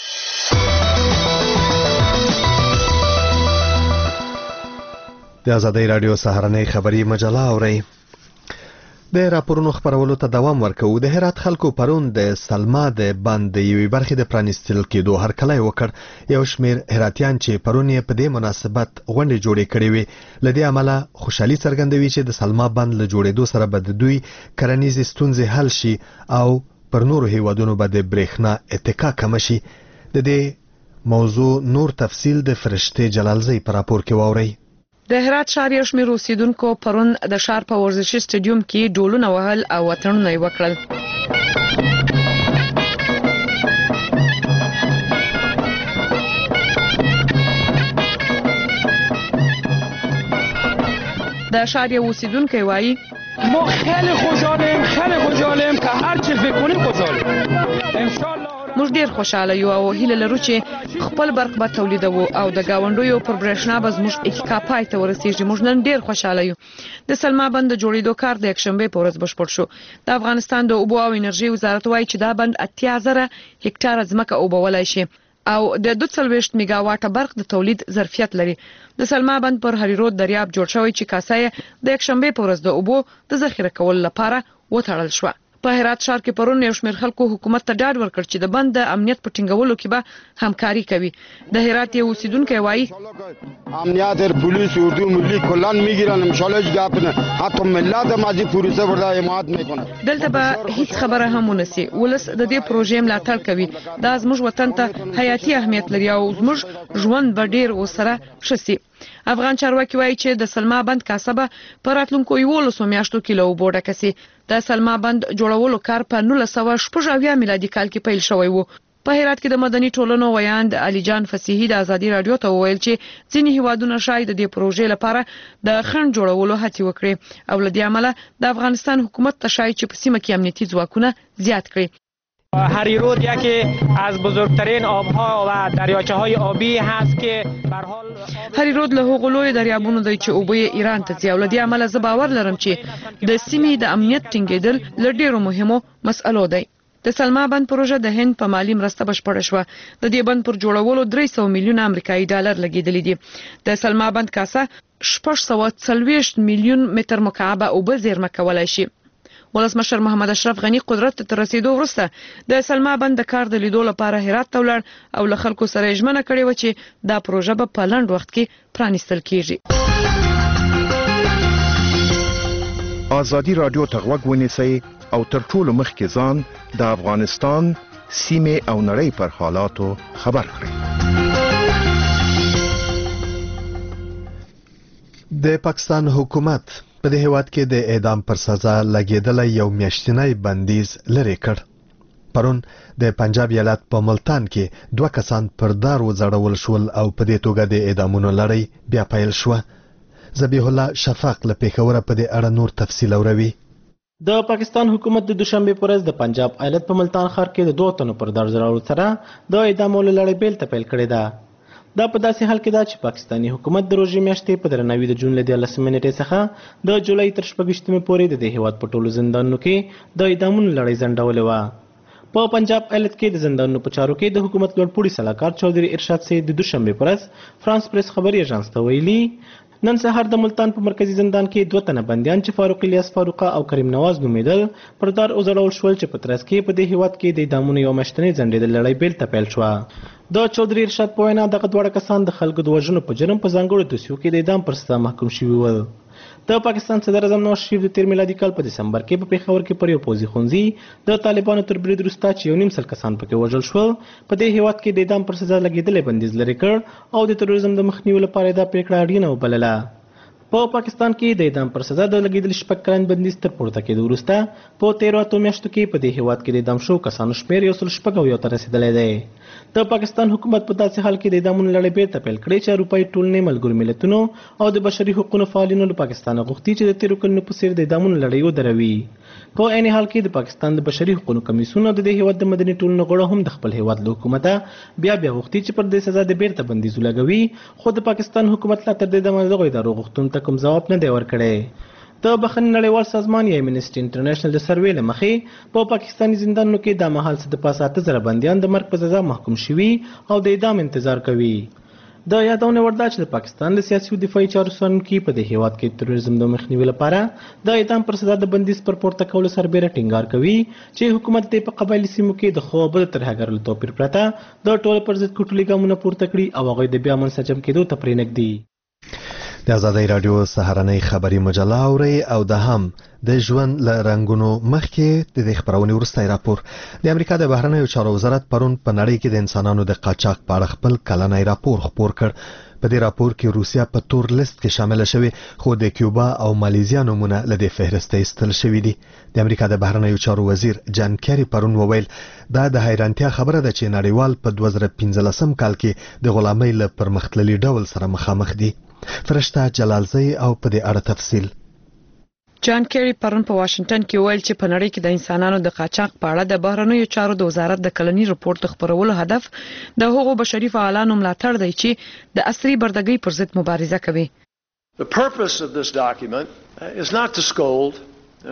د ازادۍ راډیو سهارنۍ خبري مجله اورئ. د راپورونو خبرولو ته دوام ورکوو. د هرات خلکو پرون د سلما د بند د یوې برخې د پرانیستل کېدو هرکلی وکړ. یو شمېر هراتیان چې پرون یې په دې مناسبت غونډې جوړې کړې وې له دې امله خوشحالي څرګندوي چې د سلما بند له جوړېدو سره به د دوی کرنیزې ستونزې حل شي او پر نورو هیوادونو به د برېښنا اتکا کمه شي. د دې موضوع نور تفصیل د فرشتې جلالزی په راپور کې واورئ. د هرات ښار یو شمېر اوسیدونکو پرون د ښار په ورزشي سټیډیوم کې ډولونه وهل او وطنونه یې وکړل. د ښار یو اوسیدونکی وایي ما خیلی خوشحالیم خیلی خوشحالیم که هر چی فکر کنیم خوشحالیم. انشالله موږ ډیر خوشاله یو او هیله لرو چې خپل برق به تولیدوو او د گاونډیو پر برېښنا به زموږ اتکا پای ته ورسیږي. موږ نن ډیر خوشاله یو. د سلما بند د جوړېدو کار د یکشنبې په ورځ بشپړ شو. د افغانستان د اوبو او انرژي وزارت وایي چې دا بند اتیا زره هکټاره ځمکه اوبولای شي او د دوه څلوېښت میگا واټه برق د تولید ظرفیت لري. د سلما بند پر هریرود دریاب جوړ شوی چې کاسه د یکشنبې په ورځ د اوبو د ذخیره کولو لپاره وتړل شو. په هرات ښار کې پرون یو شمېر خلکو حکومت ته ډاډ ورکړ چې د بند د امنیت په ټینګولو کې به همکاري کوي. د هرات یو اوسیدونکی وایي امنیت پولیس اردو ملی کلان میگیرن ان شاء الله هیچ گپ نه حتی ملت مازی پولیس وردا حمایت میکنه. دلته به هیڅ خبره هم ونسی. ولس د دې پروژې ملاتړ کوي. دا زموږ وطن ته حیاتي اهمیت لري او زموږ ژوند به ډیر وسره شسي. افغان چارواکي وایي چې د سلما بند کاسبه په راتلونکو یولسو میاشتو کې له اوبو ډکه سي. د سلما بند جوړولو کار په نولس سوه شپږ اویا میلادي کال کې پیل شوی و. په هرات کې د مدني ټولنو ویاند علي جان فصیحي د ازادي رادیو ته وویل چې ځینې هیوادونه شاید د دې پروژې لپاره د خنډ جوړولو هڅې وکړي او له دې امله د افغانستان حکومت ته شاید چې په سیمه کې امنیتي ځواکونه زیات کړي. هریرود یکی از بزرگترین آبها و دریاچه های آبی هست که به هر حال هریرود له هغو لوی دریابونو دی چې اوبه ایران ته ځي او له دې امله زه باور لرم چې د سیمې د امنیت ټینګېدل له ډېرو مهمو مسئلو دی. د سلما بند پروژه د هند په مالی مرسته بشپړه شوه. د دې بند پر جوړولو درې سوه میلیونه امریکایي ډالر لګېدلي دي. د سلما بند کاسه شپږ سوه څلوېښت میلیون متر مکعبه اوبه زیرمه کولی شي. ولسمشر محمد اشرف غنی قدرت ته رسیدو وروسته د سلما بند د کار د لیدو لپاره هرات ته ولاړ او له خلکو سره ژمنه کړې و چې دا پروژه به په لنډ وخت کې پرانیستل کیږي. ازادي رادیو ته غوږ ونیسئ او تر ټولو مخکې ځان د افغانستان سیمې او نړۍ پر حالاتو خبر کړئ. د پاکستان حکومت په دې هیواد کې د اعدام پر سزا لګیدل یو میاشتنی بندیز لري کړ. پرون د پنجاب ایالت په ملتان کې دوه کسان پر دار وځړول شول او په دې توګه د اعدامونو لړۍ بیا پیل شوه. ذبیح الله شفاق له پیښوره په دې اړه نور تفصیل اوروي. د پاکستان حکومت د دوشنبه پر ورځ د پنجاب ایالت په ملتان ښار کې د دوه تنو پر دار وځړولو سره د اعدامولو لړۍ بیل ته پیل کړې ده. دا په داسې حال کې ده چې پاکستاني حکومت د روژې میاشتې په درناوي د جون له دیارلسمې نیټې څخه د جولای تر شپږویشتمې پورې د دې هیواد په ټولو زندانونو کې د اعدامونو لړۍ ځنډولې وه. په پنجاب ایالت کې د زندانونو په چارو کې د حکومت لوړ پوړي سلاکار چودري ارشاد سي د دوشنبه پر ورځ فرانس پریس خبري اژانس ته ویلي نن سهار د ملتان په مرکزی زندان کې دوه تنه بندیان چې فاروق الیاس فاروقه او کریم نواز نومیدل پر دار وځړول شول چې په ترڅ کې په دې هیواد کې د اعدامونو یو میاشتنۍ ځنډېدل لړۍ بیل ته پیل شوه. د چودري ارشاد په وینا دغه دواړه کسان د خلکو د وژنو په جرم په ځانګړو دوسیو کې د اعدام پر سزا محکوم شوي ول. د پاکستان صدر اعظم نواز شریف د تیر میلادي کال په دسمبر کې په پیښور کې پر یو پوځي ښوونځي د طالبانو تر برید وروسته چې یو نیم سل کسان پکې وژل شول په دې هیواد کې د اعدام پر سزا لګېدلې بندیز لرې کړ او د تروریزم د مخنیوي لپاره دا پریکړه اړینه وبلله. په پاکستان کې د اعدام پر سزا د لګیدل شپږ کلن بندیز تر پورته کېدو وروسته په تیرو اتو میاشتو کې په دې هیواد کې د اعدام شوو کسانو شمېر یو سل شپږ اویا ته رسېدلی دی. د پاکستان حکومت په داسې حال کې د اعدامونو لړۍ بېرته پیل کړې چې اروپایي ټولنې، ملګرو ملتونو او د بشري حقوقو فعالینو له پاکستانه غوښتي چې د تېرو کلونو په څېر د اعدامونو لړۍ ودروي. په عین حال کې د پاکستان د بشري حقوقو کمیسیون او د دې هیواد د مدني ټولنو غړو هم د خپل هیواد له حکومته بیا بیا غوښتي چې پر دې سزا د بیرته بندیز ولګوي، خو د پاکستان حکومت لا تر دې دمه دغو ادارو غوښتنو ته کوم ځواب نه دی ورکړی. د بخښنې نړیوال سازمان یا امنسټي انټرنیشنل د سروې له مخې په پاکستاني زندانونو کې دا مهال څه د پاسه اته زره بندیان د مرګ په سزا محکوم شوي او د اعدام انتظار کوي. د یادونه وړ ده چې د پاکستان د سیاسي او دفاعي چارو څارونکي په دې هیواد کې تروریزم د مخنیوي لپاره د اعدام پر سزا د بندیز پر پورته کولو سربیره ټینګار کوي چې حکومت دې په قبایلي سیمو کې د ښو او بدو ترهګرو له توپیر پرته د ټولو پر ضد کوټلي ګامونه پورته کړي او هغوی د بیا منسجم کېدو ته پرېنږدي. د آزادۍ راډیو سهارنۍ خبري مجله اورئ او د هم د ژوند له رنګونو مخکې د دې خبرونې وروستی راپور. د امریکا د بهرنیو چارو وزارت پرون په نړۍ کې د انسانانو د قاچاق په اړه خپل کلنی راپور خپور کړ. په دې راپور کې روسیا په تور لیست کې شامل شوی، خو د کیوبا او مالیزیا نومونه له دې فهرسته ایستل شوي دي. د امریکا د بهرنیو چارو وزیر جان کیری پرون وویل دا د حیرانتیا خبره ده چې نړیوال په دوه زره پنځلسم کال کې د غلامۍ له پرمختللي ډول سره مخامخ دي. فرشته جلالزی او په دې اړه تفصیل. جان کیری پرون په واشنگټن کې ویل چې په نړۍ کې د انسانانو د قاچاق په اړه د بهرنیو چارو د وزارت د کلنی رپورت خپرولو هدف د هغو بشري فعالانو ملاتړ دی چې د عصري بردګۍ پر ضد مبارزه کوي. The purpose of this document is not to scold.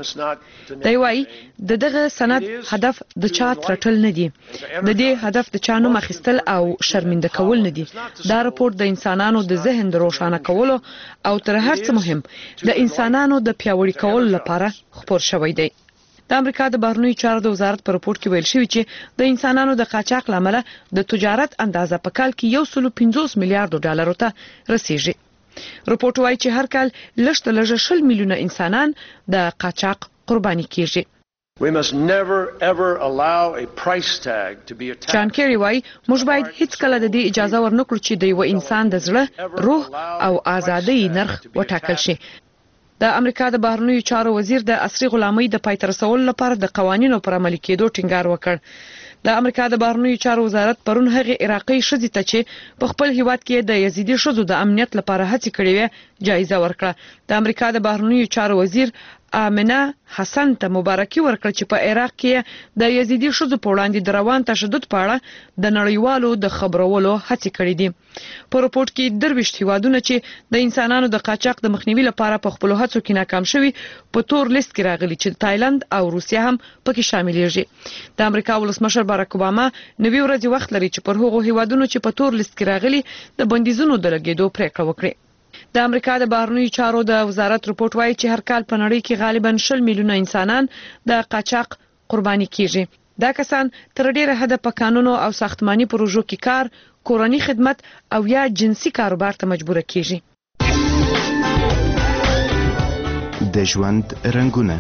دی وايي د دغه سند هدف د چا ترټل نه دی، د دې هدف د چا نوم اخیستل او شرمنده کول نه دي. دا راپور د انسانانو د ذهن د روښانه کولو او تر هر څه مهم د انسانانو د پیاوړي کولو لپاره خپور شوی دی. د امریکا د بهرنیو چارو د وزارت په راپور کې ویل شوی چې د انسانانو د قاچاق لامل د تجارت اندازه په کال کې یو سل پنځوس میلیارډ ډالر ته رسیږي. رپورت وايي چې هر کال لږ تر لږه شل میلیونه انسانان د قاچاق قرباني کیږي. We must never ever allow a price tag to be attached. جان کیری وايي موږ باید هیڅ کله د دې اجازه ورنکړو چې د یو انسان د زړه، روح او ازادۍ نرخ وټاکل شي. د امریکا د بهرنیو چارو وزیر د عصري غلامۍ د پای ته رسولو لپاره د قوانینو پر عملي کېدو ټینګار وکړ. د امریکا د بهرنیو چارو وزارت پرون هغه عراقي ښځې ته چې په خپل هیواد کې د یزیدي ښځو د امنیت لپاره هڅې کړې وې جایزه ورکړه. د امریکا د بهرنیو چارو وزیر آمنه حسن ته مبارکي ورکړه چې په عراق کې د یزیدي ښځو په وړاندې د روان تشدد په اړه د نړیوالو د خبرولو هڅې کړې دي. په رپورت کې درويشت هیوادونه چې د انسانانو د قاچاق د مخنیوي لپاره په خپل هڅو کې ناکام شوي په تور لیست کې راغلي چې تایلند او روسیا هم پکې شاملېږي. د امریکا ولسمشر باراک اوباما نوي ورځې وخت لري چې پر هغو هیوادونو چې په تور لیست کې راغلي د بندیزونو د لګېدو پریکړه وکړي. د امریکا د بهرنیو چارو د وزارت رپورت وايي چې هر کال په نړۍ کې غالبا شل میلیونه انسانان د قاچاق قرباني کیږي. دا کسان تر ډیره حده په قانونو او ساختماني پروژو کې کار، کورنی خدمت او یا جنسي کاروبار ته مجبور کیږي. د ژوند رنگونه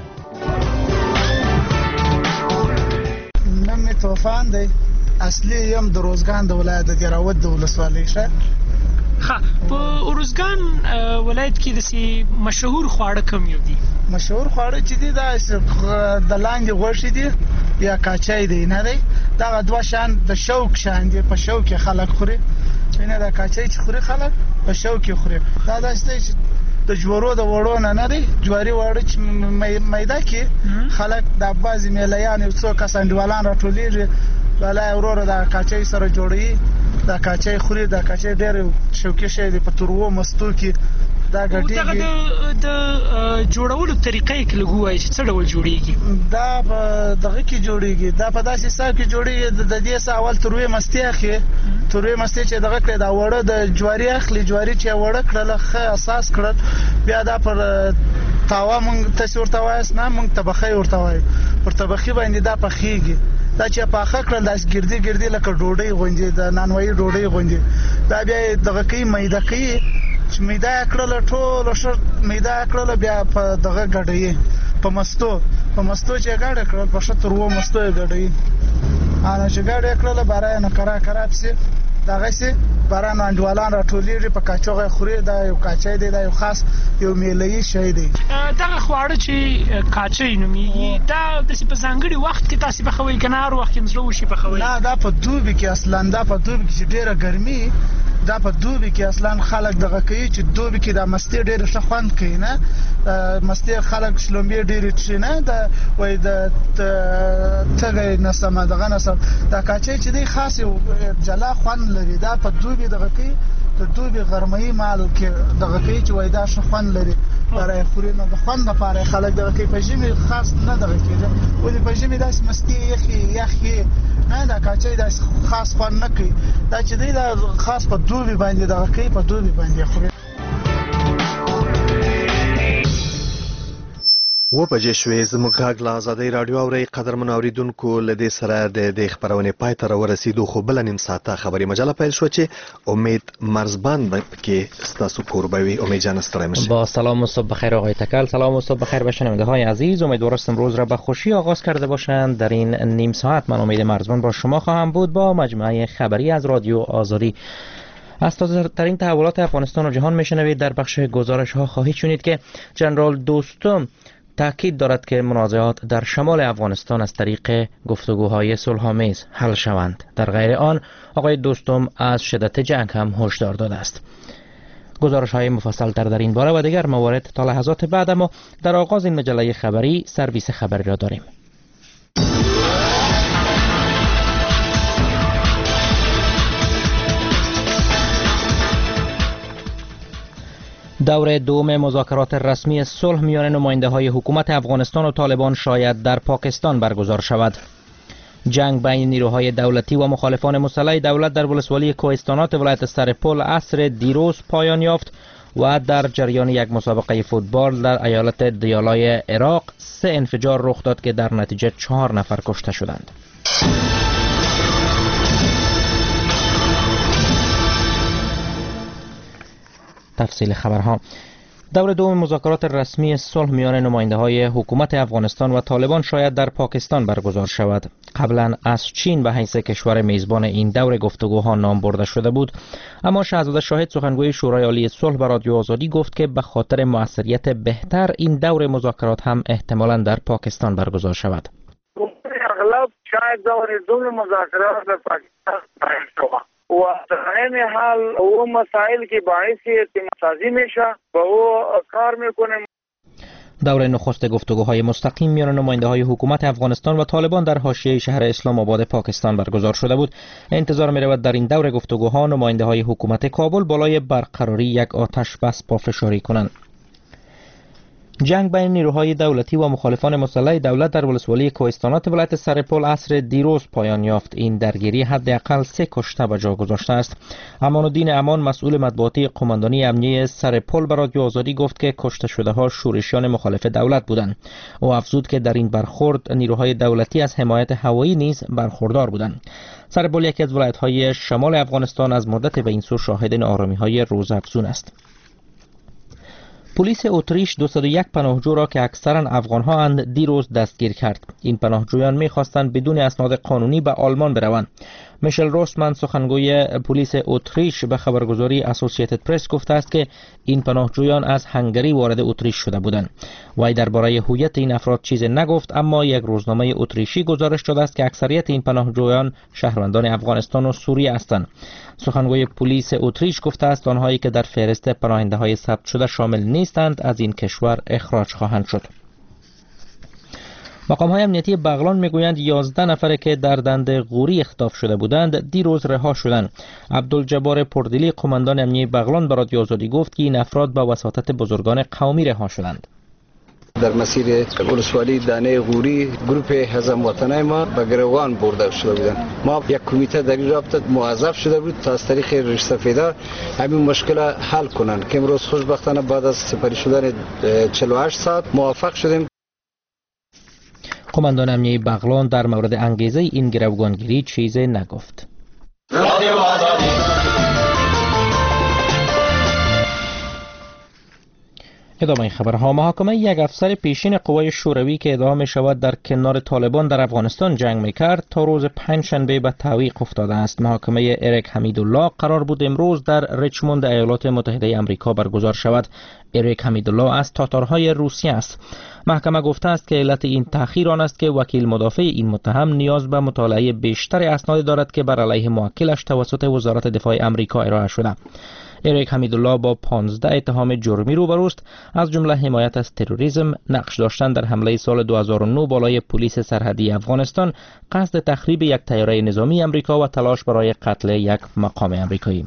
نام توفان دی، اصلي یم د روزګان د ولایت د دراوت د ولسوالۍ ښه. ها په اورزګان ولایت کې د مشهور خواړه کوم یو دي؟ مشهور خواړه چې دي دا د لاندې غوښې دي یا کاچای دی نه دی، دا دوه شان د شوک شان دي، په شوک خلک خوري. نه دا کاچای چې خوري خلک په شوک خوري. دا داسې د جوړو د وړو نه نه دی، جواري وړو چې میده کې خلک د بعضی میلیان یو څو کسانډوالان راټولیږي بلای وروره د کاچای سره جوړي. دا کاچای خوري، دا کاچای ډېر شوکي شی دی، په تروو مستو کې دا ګټېږي. د جوړولو طریقه یې که لږ ووایي چې څه ډول جوړېږي؟ دا په دغه کې جوړېږي، دا په داسې حساب کې جوړېږي. د دې څه اول تروې مستې اخلي، تروې مستې چې دغه کړې دا وړه د جواري اخلي، جواري چې وړه کړله ښه اساس کړل، بیا دا پر تاوا مونږ تاسې ورته وایاست، نه مونږ طبخۍ ورته وایو، پر طبخي باندې دا پخېږي. دا چې پاخه کړل داسې ګردي ګردي لکه ډوډۍ غوندې، د نانوایي ډوډۍ غوندې. دا بیا یې دغه کوي، میده کوي، چې میده یې کړله ټوله ښه میده یې کړله، بیا په دغه ګډوي په مستو په مستو چې یې ګډه کړل، په ښه تروو مستو یې ګډوي. چې ګډه یې کړله باره یې نه کرا کرا پسې دغه سي باران انډوالان راټولېږي په کاچوغه خوري دا یو کاچای دی دا یو خاص یو میلهي شی دی. دغه خواړه چې کاچای نومېږي دا د په ځانګړي وخت کې تاسو پخوي کنه هر وخت کې زړه وشي پخوي؟ نه دا په دوبي کې اصلا دا په دوبي کې ډیره ګرمي دا په دوبي کې اصلا خلک دغه کوي چې دوبي کې دا مستی ډیره ښه خوند کوي نه مستی خلک شلومبې ډیره چي نه دا وای د تګ نسمه دغه نسم دا کاچای چې دی خاص یو جلا خوند لري دا په دوبي دغه کوي د دوبي غرمې مال کې دغه کوي چې وای دا ښه خوند لري برای خوري نه د خوند لپاره خلک دغه کوي په ژمي خاص نه دغه کېږي ولې په ژمي داس مستی یخي یخي نه دا کاچای داس خاص خوند نه کوي دا چې دی دا خاص په دوبي باندې دغه کوي په دوبي باندې خوري. و په جشوي زموږ غږ له ازادۍ رادیو اوري قدرمن اوریدونکو لدې سره د دې خبرونه پای ته ورسېدو خو بل نیم ساعته خبري مجله پیل شو چې امید مرزبان کې ستاسو قربوي امید جان ستړی مشه. با سلام و صبح بخیر آقای تکل. سلام و صبح بخیر به شنونده‌های عزیز. امیدوارم امروز را به خوشی آغاز کرده باشند. در این نیم ساعت من امید مرزبان با شما خواهم بود با مجموعه خبری از رادیو آزادی. از تازه‌ترین تحولات افغانستان و جهان میشنوید. در بخش گزارش ها خواهید شنید که جنرال دوستم تاکید دارد که منازعات در شمال افغانستان از طریق گفتگوهای صلح‌آمیز حل شوند. در غیر آن آقای دوستم از شدت جنگ هم هشدار داده است. گزارش‌های مفصل‌تر در این باره و دیگر موارد تا لحظات بعد، اما در آغاز این مجله خبری سرویس خبری را داریم. دور دوم مذاکرات رسمی صلح میان نماینده‌های حکومت افغانستان و طالبان شاید در پاکستان برگزار شود. جنگ بین نیروهای دولتی و مخالفان مسلح دولت در ولسوالی کوهستانات ولایت سرپل عصر دیروز پایان یافت و در جریان یک مسابقه فوتبال در ایالت دیالای عراق سه انفجار رخ داد که در نتیجه چهار نفر کشته شدند. تفصیل خبرها. دور دوم مذاکرات رسمی صلح میان نماینده‌های حکومت افغانستان و طالبان شاید در پاکستان برگزار شود. قبلا از چین به حیث کشور میزبان این دور گفتگوها نام برده شده بود، اما شاهزاده شاهد سخنگوی شورای عالی صلح به رادیو آزادی گفت که به خاطر موثریت بهتر این دور مذاکرات هم احتمالاً در پاکستان برگزار شود. اغلب شاید دور دوم مذاکرات در پاکستان برگزار شود و در این حال او مسائل که باعث اعتمادسازی میشه با او کار میکنه. دور نخست گفتگوهای مستقیم میان نماینده‌های حکومت افغانستان و طالبان در حاشیه شهر اسلام آباد پاکستان برگزار شده بود. انتظار می‌رود در این دور گفتگوها نماینده‌های حکومت کابل بالای برقراری یک آتش بس پافشاری کنند. جنگ بین نیروهای دولتی و مخالفان مسلح دولت در ولسوالی کوهستانات ولایت سرپل عصر دیروز پایان یافت. این درگیری حداقل سه کشته به جا گذاشته است. امان الدین امان مسئول مطبوعاتی قماندانی امنیه سرپل به رادیو آزادی گفت که کشته شده ها شورشیان مخالف دولت بودند. او افزود که در این برخورد نیروهای دولتی از حمایت هوایی نیز برخوردار بودند. سرپل یکی از ولایت‌های شمال افغانستان از مدت به این سو شاهد ناآرامی‌های روزافزون است. پلیس اتریش دویست و یک پناهجو را که اکثرا افغان‌ها اند دیروز دستگیر کرد. این پناهجویان می‌خواستند بدون اسناد قانونی به آلمان بروند. میشل روسمن سخنگوی پلیس اتریش به خبرگزاری اسوسییتد پرس گفته است که این پناهجویان از هنگری وارد اتریش شده بودند. وی درباره هویت این افراد چیزی نگفت، اما یک روزنامه اتریشی گزارش داده است که اکثریت این پناهجویان شهروندان افغانستان و سوریه هستند. سخنگوی پلیس اتریش گفته است آنهایی که در فهرست پناهنده‌های ثبت شده شامل نیستند از این کشور اخراج خواهند شد. مقام‌های امنیتی بغلان میگویند یازده نفر که در دنده غوری اختطاف شده بودند دیروز رها شدند. عبدالجبار پردلی قماندان امنیتی بغلان به رادیو آزادی گفت که این افراد به وساطت بزرگان قومی رها شدند. در مسیر ولسوالی دانه غوری گروه هزم وطنای ما به گروگان برده شده بودند. ما یک کمیته در این رابطه موظف شده بود تا از طریق ریش سفیدا همین مشکل حل کنند که امروز خوشبختانه بعد از سپری شدن چهل و هشت ساعت موفق شدیم. قماندان امنیتی بغلان در مورد انگیزه این گروگانگیری چیزی نگفت. ادامه خبرها. محاکمه یک افسر پیشین قوای شوروی که ادعا می شود در کنار طالبان در افغانستان جنگ می کرد تا روز پنجشنبه به تعویق افتاده است. محاکمه اریک حمیدالله قرار بود امروز در ریچموند ایالات متحده آمریکا برگزار شود. اریک حمیدالله از تاتارهای روسیه است. محکمه گفته است که علت این تأخیر آن است که وکیل مدافع این متهم نیاز به مطالعه بیشتر اسناد دارد که بر علیه موکلش توسط وزارت دفاع آمریکا ارائه شده. اریک حمیدالله با پانزده اتهام جرمی روبروست، از جمله حمایت از تروریسم، نقش داشتن در حمله سال دو هزار و نه بالای پلیس سرحدی افغانستان، قصد تخریب یک طیاره نظامی آمریکا و تلاش برای قتل یک مقام آمریکایی.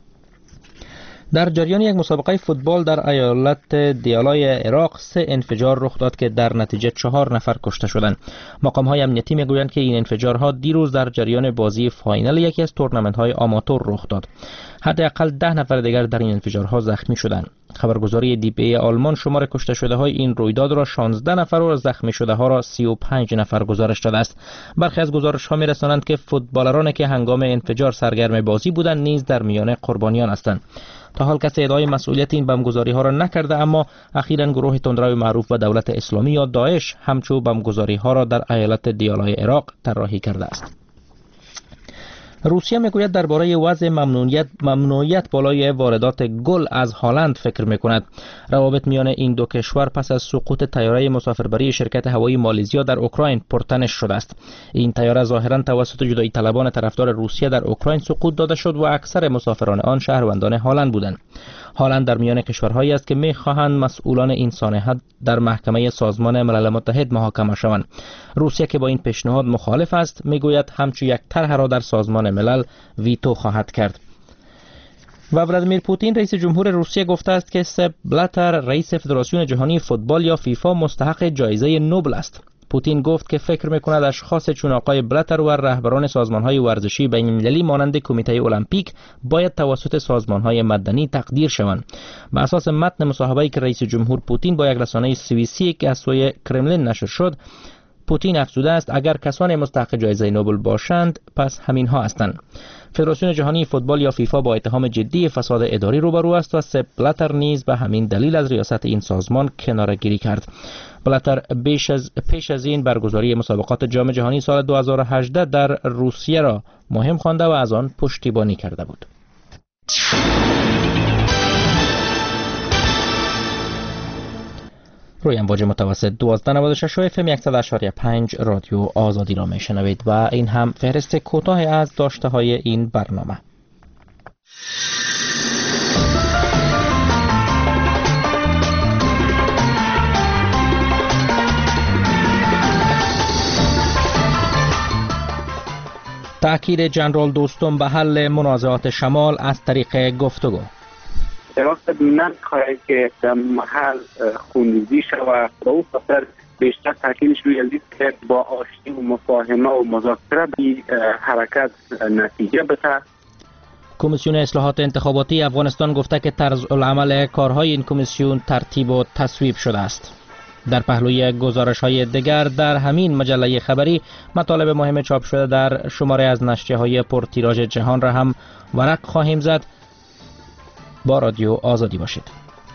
در جریان یک مسابقه فوتبال در ایالت دیالای عراق سه انفجار رخ داد که در نتیجه چهار نفر کشته شدند. مقام‌های امنیتی میگویند که این انفجارها دیروز در جریان بازی فاینال یکی از تورنمنت‌های آماتور رخ داد. حداقل ده نفر دیگر در این انفجارها زخمی شدند. خبرگزاری دی پی ای آلمان شمار کشته شده های این رویداد را شانزده نفر و زخمی شده ها را سی و پنج نفر گزارش داده است. برخی از گزارش ها می‌رسانند که فوتبالرانی که هنگام انفجار سرگرم بازی بودند نیز در میان قربانیان هستند. تا حال کسی ادعای مسئولیت این بمبگذاری ها را نکرده، اما اخیراً گروه تندروی معروف به دولت اسلامی یا داعش همچو بمبگذاری ها را در ایالت دیالای عراق طراحی کرده است. روسیه میگوید درباره وضع ممنوعیت ممنوعیت بالای واردات گل از هلند فکر میکند. روابط میان این دو کشور پس از سقوط طیاره مسافربری شرکت هوایی مالزیا در اوکراین پرتنش شده است. این طیاره ظاهرا توسط جدایی طلبان طرفدار روسیه در اوکراین سقوط داده شد و اکثر مسافران آن شهروندان هلند بودند. هلند در میان کشورهایی است که میخواهند مسئولان این سانحه در محکمه سازمان ملل متحد محاکمه شوند. روسیه که با این پیشنهاد مخالف است میگوید همچون یک طرح را در سازمان ملل ویتو خواهد کرد. و ولادیمیر پوتین رئیس جمهور روسیه گفته است که سپ بلاتر رئیس فدراسیون جهانی فوتبال یا فیفا مستحق جایزه نوبل است. پوتین گفت که فکر میکند اشخاص چون آقای بلاتر و رهبران سازمانهای ورزشی بین‌المللی مانند کمیته المپیک باید توسط سازمانهای مدنی تقدیر شوند. به اساس متن مصاحبه‌ای که رئیس جمهور پوتین با یک رسانه سوئیسی که از سوی کرملین نشر شد، پوتین افزوده است اگر کسانی مستحق جایزه نوبل باشند پس همین ها هستند. فدراسیون جهانی فوتبال یا فیفا با اتهام جدی فساد اداری روبرو است و سپ بلاتر نیز به همین دلیل از ریاست این سازمان کناره‌گیری کرد. بلاتر بیش از پیش از این برگزاری مسابقات جام جهانی سال دو هزار و هجده در روسیه را مهم خوانده و از آن پشتیبانی کرده بود. روی امواج متوسط دوازده نود و شش اف ام صد و اشاره پنج رادیو آزادی را میشنوید و این هم فهرست کوتاه از داشته های این برنامه. تأکید جنرال دوستم به حل منازعات شمال از طریق گفتگو. عراق نمی‌خواهد که در محل خونریزی شود و او خاطر بیشتر تاکیدش روی این که با آشتی و مفاهمه و مذاکره به حرکت نتیجه بده. کمیسیون اصلاحات انتخاباتی افغانستان گفته که طرز العمل کارهای این کمیسیون ترتیب و تصویب شده است. در پهلوی گزارش‌های دیگر در همین مجله خبری مطالب مهم چاپ شده در شماره از نشریه‌های پرتیراژ جهان را هم ورق خواهیم زد. با رادیو آزادی باشید.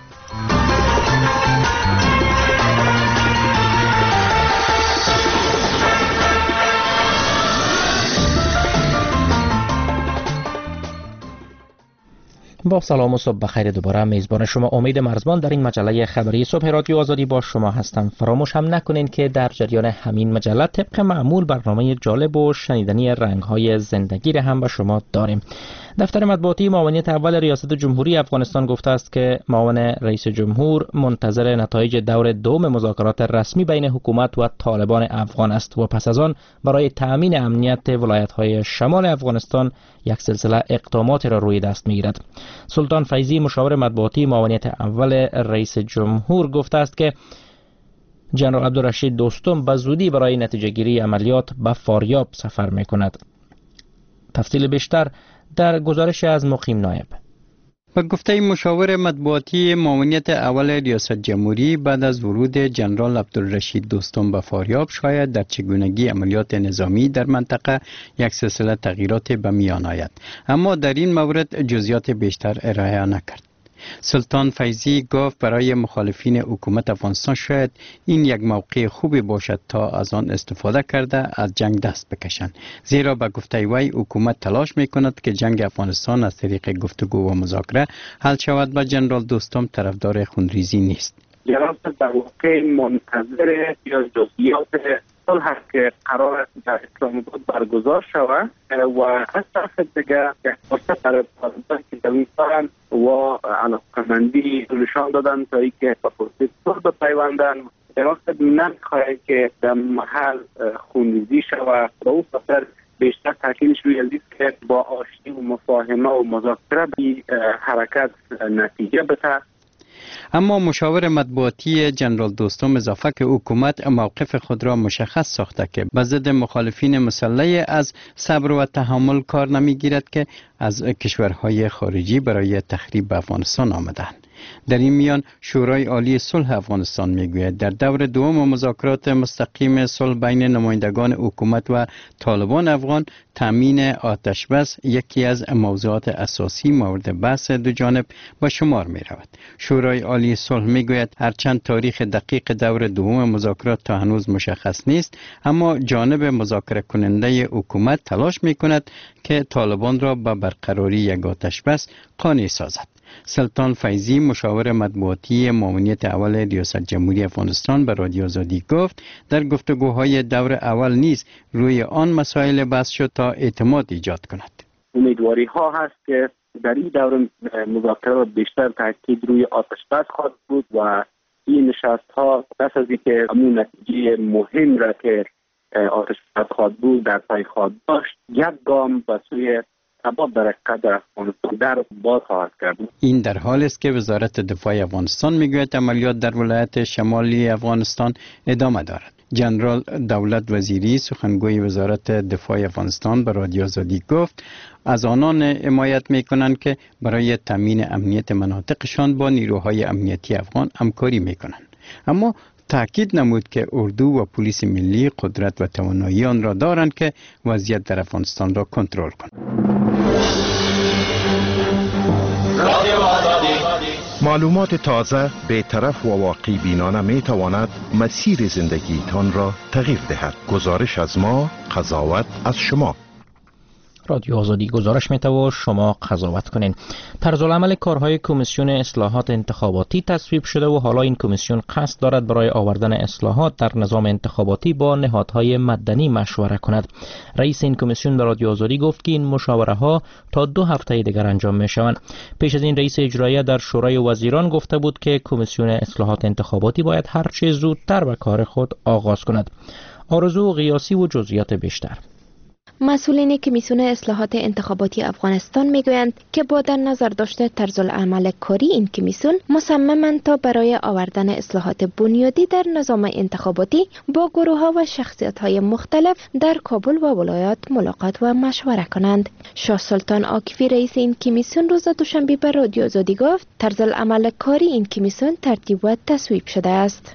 با سلام و صبح بخیر دوباره میزبان شما امید مرزبان در این مجله خبری صبح رادیو آزادی با شما هستم. فراموش هم نکنین که در جریان همین مجله طبق معمول برنامه جالب و شنیدنی رنگ‌های زندگی را هم به شما داریم. دفتر مطبوعاتی معاونیت اول ریاست جمهوری افغانستان گفته است که معاون رئیس جمهور منتظر نتایج دور دوم مذاکرات رسمی بین حکومت و طالبان افغان است و پس از آن برای تأمین امنیت ولایت‌های شمال افغانستان یک سلسله اقدامات را روی دست می‌گیرد. سلطان فیضی مشاور مطبوعاتی معاونیت اول رئیس جمهور گفته است که جنرال عبدالرشید دوستم به زودی برای نتیجه گیری عملیات به فاریاب سفر می‌کند. تفصیل بیشتر در گزارش از مقیم نایب. به گفته مشاور مطبوعاتی معاونیت اول ریاست جمهوری، بعد از ورود جنرال عبدالرشید دوستم به فاریاب شاید در چگونگی عملیات نظامی در منطقه یک سلسله تغییرات به میان آید، اما در این مورد جزئیات بیشتر ارائه نکرد. سلطان فیضی گفت برای مخالفین حکومت افغانستان شاید این یک موقع خوبی باشد تا از آن استفاده کرده از جنگ دست بکشند، زیرا به گفته وی حکومت تلاش میکند که جنگ افغانستان از طریق گفتگو و مذاکره حل شود و جنرال دوستم طرفدار خونریزی نیست. جناب در واقع منتظر یا جزئیات صلح که قرار است در اسلام آباد برگزار شود و از طرف دیگر فرصت برای طالبان که در این کارند و علاقمندی نشان دادن تا اینکه با فرصت صلح بپیوندند. جناب نمی‌خواهد که در محل خونریزی شود و او خاطر بیشتر تاکیدش روی این که با آشتی و مفاهمه و مذاکره به حرکت نتیجه بده. اما مشاور مطبوعاتی جنرال دوستم اضافه که حکومت موقف خود را مشخص ساخته که به ضد مخالفین مسلح از صبر و تحمل کار نمیگیرد که از کشورهای خارجی برای تخریب افغانستان آمدند. در این میان شورای عالی صلح افغانستان میگوید در دور دوم مذاکرات مستقیم صلح بین نمایندگان حکومت و طالبان افغان تامین آتش بس یکی از موضوعات اساسی مورد بحث دو جانب به شمار می رود. شورای عالی صلح میگوید هرچند تاریخ دقیق دور دوم مذاکرات تا هنوز مشخص نیست، اما جانب مذاکره کننده حکومت تلاش می کند که طالبان را به برقراری یک آتش بس قانع سازد. سلطان فیضی مشاور مطبوعاتی معاونیت اول ریاست جمهوری افغانستان به رادیو آزادی گفت در گفتگوهای دور اول نیز روی آن مسائل بحث شد تا اعتماد ایجاد کند. امیدواری ها هست که در این دور مذاکرات بیشتر تاکید روی آتش بس خواهد بود و این نشست ها پس از اینکه همون نتیجه مهم را که آتش بس خواهد بود در پای خواهد داشت یک گام به سوی ثبات در قدر افغانستان در باز خواهد کرد. این در حال است که وزارت دفاع افغانستان میگوید عملیات در ولایت شمالی افغانستان ادامه دارد. جنرال دولت وزیری سخنگوی وزارت دفاع افغانستان به رادیو آزادی گفت از آنان حمایت میکنند که برای تامین امنیت مناطقشان با نیروهای امنیتی افغان همکاری میکنند، اما تأکید نمود که اردو و پلیس ملی قدرت و توانایی آن را دارند که وضعیت در افغانستان را کنترل کنند. معلومات تازه، بی‌طرف و واقعی بینانه می تواند مسیر زندگیتان را تغییر دهد. گزارش از ما، قضاوت از شما. رادیو آزادی گزارش می‌ده و شما قضاوت کنین. طرزالعمل کارهای کمیسیون اصلاحات انتخاباتی تصویب شده و حالا این کمیسیون قصد دارد برای آوردن اصلاحات در نظام انتخاباتی با نهادهای مدنی مشوره کند. رئیس این کمیسیون به رادیو آزادی گفت که این مشاوره‌ها تا دو هفته دیگر انجام می‌شوند. پیش از این رئیس اجرایی در شورای وزیران گفته بود که کمیسیون اصلاحات انتخاباتی باید هر چه زودتر به کار خود آغاز کند. آرزو قیاسی و جزئیات بیشتر. مسئولین کمیسیون اصلاحات انتخاباتی افغانستان میگویند که با در نظر داشته طرزالعمل کاری این کمیسیون مصممند تا برای آوردن اصلاحات بنیادی در نظام انتخاباتی با گروه ها و شخصیت های مختلف در کابل و ولایات ملاقات و مشوره کنند. شاه سلطان عاکفی رئیس این کمیسیون روز دوشنبه به رادیو آزادی گفت طرزالعمل کاری این کمیسیون ترتیب و تصویب شده است.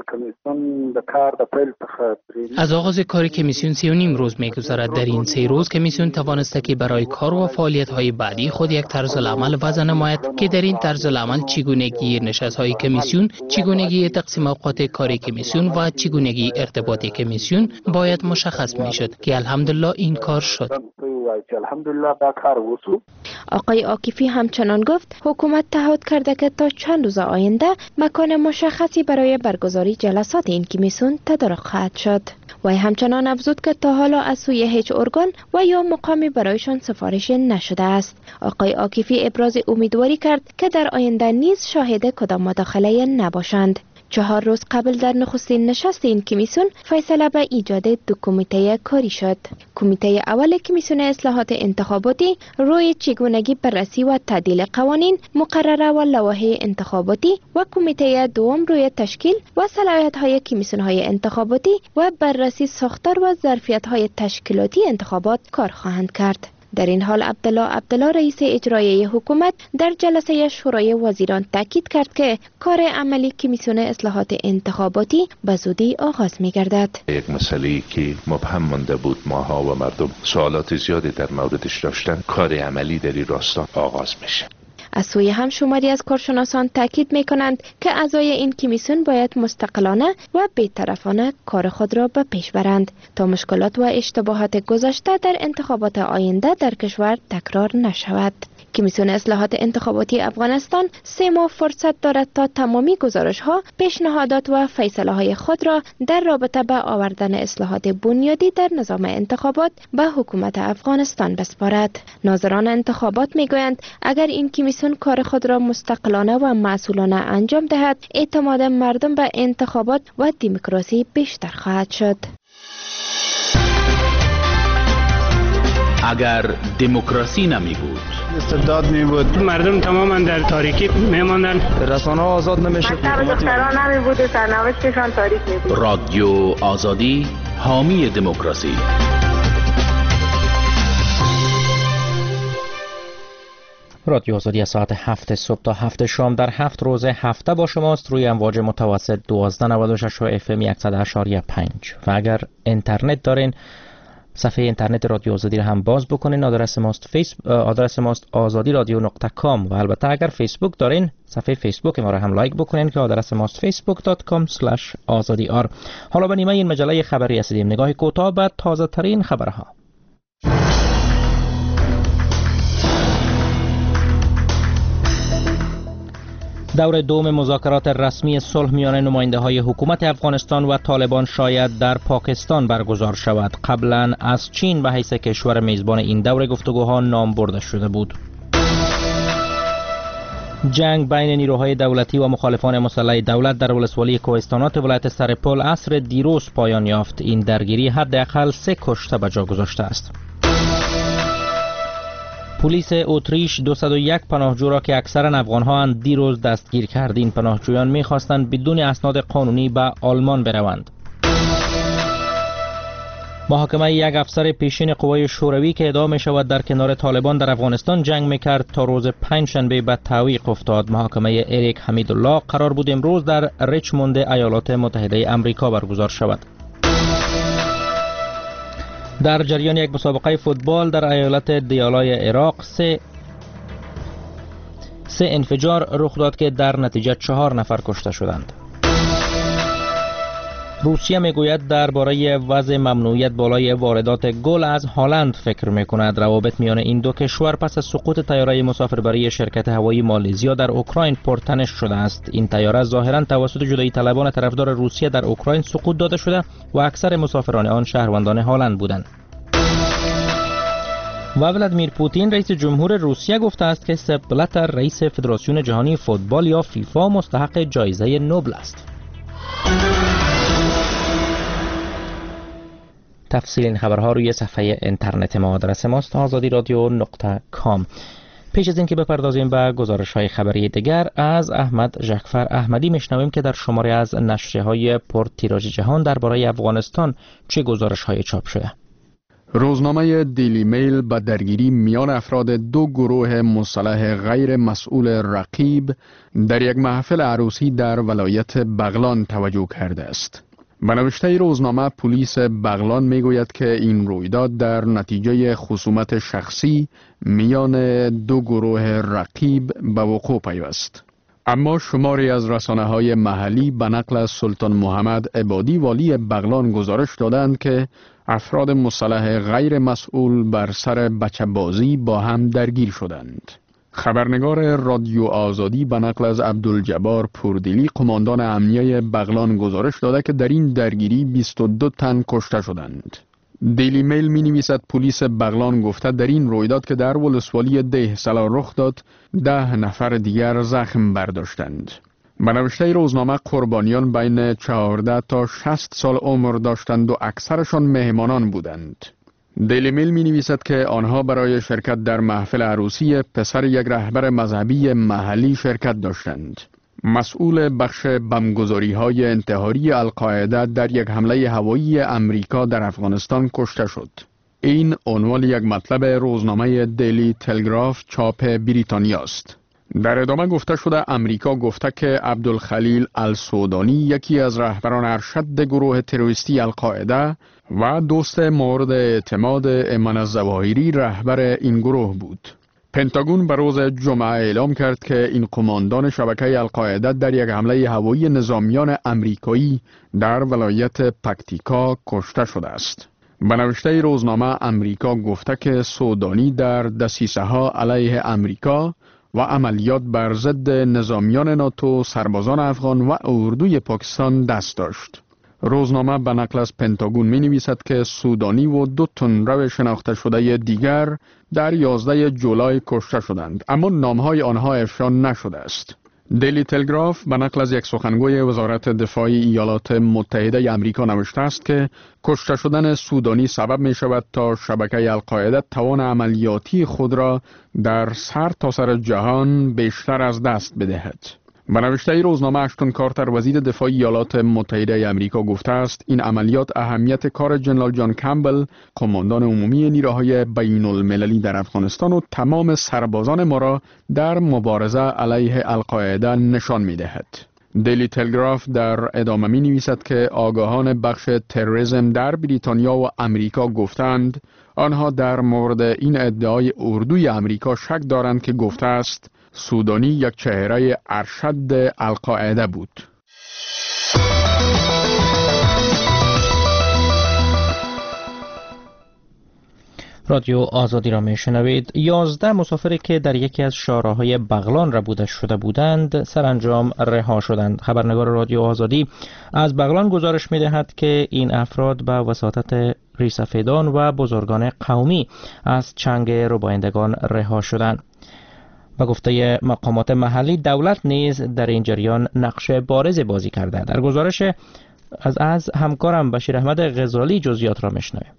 از آغاز کار کمیسیون سی و نیم روز میگذرد. در این سه روز کمیسیون توانسته که برای کار و فعالیت‌های بعدی خود یک طرزالعمل وضع نماید که در این طرزالعمل چگونگی نشست‌های کمیسیون، چگونگی تقسیم اوقات کاری کمیسیون و چگونگی ارتباط کمیسیون باید مشخص میشد که الحمدلله این کار شد. آقای عاکفی همچنان گفت حکومت تعهد کرده که تا چند روز آینده مکان مشخصی برای برگزاری جلسات این کمیسیون تدارک خواهد شد. و همچنان افزود که تا حالا از سوی هیچ ارگان و یا مقامی برایشان سفارش نشده است. آقای عاکفی ابراز امیدواری کرد که در آینده نیز شاهد کدام مداخله نباشند. چهار روز قبل در نخستین نشست این کمیسیون فیصله به ایجاد دو کمیته کاری شد. کمیته اول کمیسیون اصلاحات انتخاباتی روی چگونگی بررسی و تعدیل قوانین، مقرره و لوایح انتخاباتی و کمیته دوم روی تشکیل و صلاحیت‌های کمیسیون‌های انتخاباتی و بررسی ساختار و ظرفیت‌های تشکیلاتی انتخابات کار خواهند کرد. در این حال عبدالله عبدالله رئیس اجرایی حکومت در جلسه شورای وزیران تاکید کرد که کار عملی کمیسیون اصلاحات انتخاباتی به زودی آغاز می‌گردد. یک مسئله که مبهم مانده بود، ماها و مردم سوالات زیادی در موردش داشتن، کار عملی در این راستا آغاز میشه. از سوی هم شماری از کارشناسان تاکید می کنند که اعضای این کمیسیون باید مستقلانه و بی‌طرفانه کار خود را به پیش برند تا مشکلات و اشتباهات گذشته در انتخابات آینده در کشور تکرار نشود. کمیسیون اصلاحات انتخاباتی افغانستان سه ماه فرصت دارد تا تمامی گزارش ها، پیشنهادات و فیصله های خود را در رابطه با آوردن اصلاحات بنیادی در نظام انتخابات به حکومت افغانستان بسپارد. ناظران انتخابات می گویند اگر این کمیسیون کار خود را مستقلانه و مسئولانه انجام دهد، اعتماد مردم به انتخابات و دموکراسی بیشتر خواهد شد. اگر دموکراسی نمی بود، استبداد می بود، مردم تماما در تاریکی می ماندن، رسانه ها آزاد نمی شد، دختران نمی بود، سرنوشتشان تاریک می بود. رادیو آزادی حامی دموکراسی. رادیو آزادی از ساعت هفت صبح تا هفت شام در هفت روز هفته با شماست روی امواج متوسط دوازده نود و شش و اف ام صد و اشاری پنج. و اگر اینترنت دارین صفحه اینترنت رادیو آزادی را هم باز بکنین. آدرس ماست فیس آدرس ماست آزادی رادیو نقطه کام و البته اگر فیسبوک دارین صفحه فیسبوک ما را هم لایک بکنین که آدرس ماست فیسبوک دات کام اسلش آزادی آر. حالا به نیمه این مجله خبری هستیم. نگاه کوتاه به تازه ترین خبرها. دور دوم مذاکرات رسمی صلح میان نماینده های حکومت افغانستان و طالبان شاید در پاکستان برگزار شود. قبلا از چین به حیث کشور میزبان این دور گفتگوها نام برده شده بود. جنگ بین نیروهای دولتی و مخالفان مسلح دولت در ولسوالی کوهستانات ولایت سرپل عصر دیروز پایان یافت. این درگیری حداقل سه کشته به جا گذاشته است. پلیس اتریش دویست و یک پناهجو را که اکثرا افغان‌ها اند دیروز دستگیر کرد. این پناهجویان می‌خواستند بدون اسناد قانونی به آلمان بروند. محاکمه یک افسر پیشین قوای شوروی که ادعا می‌شود در کنار طالبان در افغانستان جنگ می‌کرد تا روز پنجشنبه به تعویق افتاد. محاکمه اریک حمیدالله قرار بود امروز در ریچموند ایالات متحده آمریکا برگزار شود. در جریان یک مسابقه فوتبال در ایالت دیالای عراق سه سه انفجار رخ داد که در نتیجه چهار نفر کشته شدند. روسیه میگوید درباره وضع ممنوعیت بالای واردات گل از هلند فکر میکند. روابط میان این دو کشور پس از سقوط طیاره مسافربری شرکت هوایی مالزیا در اوکراین پرتنش شده است. این طیاره ظاهرا توسط جدایی طلبان طرفدار روسیه در اوکراین سقوط داده شده و اکثر مسافران آن شهروندان هلند بودند. و ولادیمیر پوتین رئیس جمهور روسیه گفته است که سپ بلاتر رئیس فدراسیون جهانی فوتبال یا فیفا مستحق جایزه نوبل است. تفصیل این خبرها روی صفحه اینترنت ما. آدرس ماست آزادی رادیو نقطه کام. پیش از اینکه بپردازیم به گزارش‌های خبری دیگر از احمد ژکفر احمدی میشنویم که در شماری از نشریه‌های پرتیراژ جهان درباره افغانستان چه گزارش‌های چاپ شده. روزنامه دیلی میل به درگیری میان افراد دو گروه مسلح غیر مسئول رقیب در یک محفل عروسی در ولایت بغلان توجه کرده است. به نوشته روزنامه پلیس بغلان میگوید که این رویداد در نتیجه خصومت شخصی میان دو گروه رقیب به وقوع پیوست. اما شماری از رسانه‌های محلی به نقل از سلطان محمد عبادی والی بغلان گزارش دادند که افراد مسلح غیر مسئول بر سر بچه بازی با هم درگیر شدند. خبرنگار رادیو آزادی به نقل از عبدالجبار پوردیلی قماندان امنیه بغلان گزارش داده که در این درگیری بیست و دو تن کشته شدند. دیلی میل می نویسد پلیس بغلان گفته در این رویداد که در ولسوالی ده سلا رخ داد ده نفر دیگر زخم برداشتند. به نوشته روزنامه قربانیان بین چهارده تا شصت سال عمر داشتند و اکثرشان مهمانان بودند. دیلی میل می نویسد که آنها برای شرکت در محفل عروسی پسر یک رهبر مذهبی محلی شرکت داشتند. مسئول بخش بمبگذاری های انتحاری القاعده در یک حمله هوایی امریکا در افغانستان کشته شد. این عنوان یک مطلب روزنامه دیلی تلگراف چاپ بریتانیا است. در ادامه گفته شده امریکا گفته که عبدالخلیل السودانی یکی از رهبران ارشد گروه تروریستی القاعده و دوست مورد اعتماد ایمن الظواهری رهبر این گروه بود. پنتاگون به روز جمعه اعلام کرد که این قماندان شبکه القاعده در یک حمله هوایی نظامیان امریکایی در ولایت پکتیکا کشته شده است. به نوشته روزنامه امریکا گفته که سودانی در دسیسه ها علیه امریکا و عملیات بر ضد نظامیان ناتو، سربازان افغان و اردوی پاکستان دست داشت. روزنامه به نقل از پنتاگون می نویسد که سودانی و دو تندرو شناخته شده دیگر در یازده جولای کشته شدند، اما نامهای آنها افشا نشده است. دیلی تلگراف به نقل از یک سخنگوی وزارت دفاع ایالات متحده آمریکا نوشته است که کشته شدن سودانی سبب می شود تا شبکه القاعده توان عملیاتی خود را در سر تا سر جهان بیشتر از دست بدهد. به نوشته روزنامه اشتون کارتر وزیر دفاع ایالات متحده آمریکا گفته است این عملیات اهمیت کار جنرال جان کمبل، قماندان عمومی نیروهای بین المللی در افغانستان و تمام سربازان ما را در مبارزه علیه القاعده نشان می دهد. دیلی تلگراف در ادامه می نویسد که آگاهان بخش تروریسم در بریتانیا و امریکا گفتند آنها در مورد این ادعای اردوی امریکا شک دارند که گفته است سودانی یک چهره ارشد القاعده بود. رادیو آزادی را میشنوید. یازده مسافری که در یکی از شاهراهای بغلان ربوده شده بودند سرانجام رها شدند. خبرنگار رادیو آزادی از بغلان گزارش می‌دهد که این افراد به وساطت ریسفیدان و بزرگان قومی از چنگ ربایندگان رها شدند. با گفته مقامات محلی دولت نیز در این جریان نقش بارز بازی کرده. در گزارش از از همکارم بشیر احمد غزالی جزئیات را میشنویم.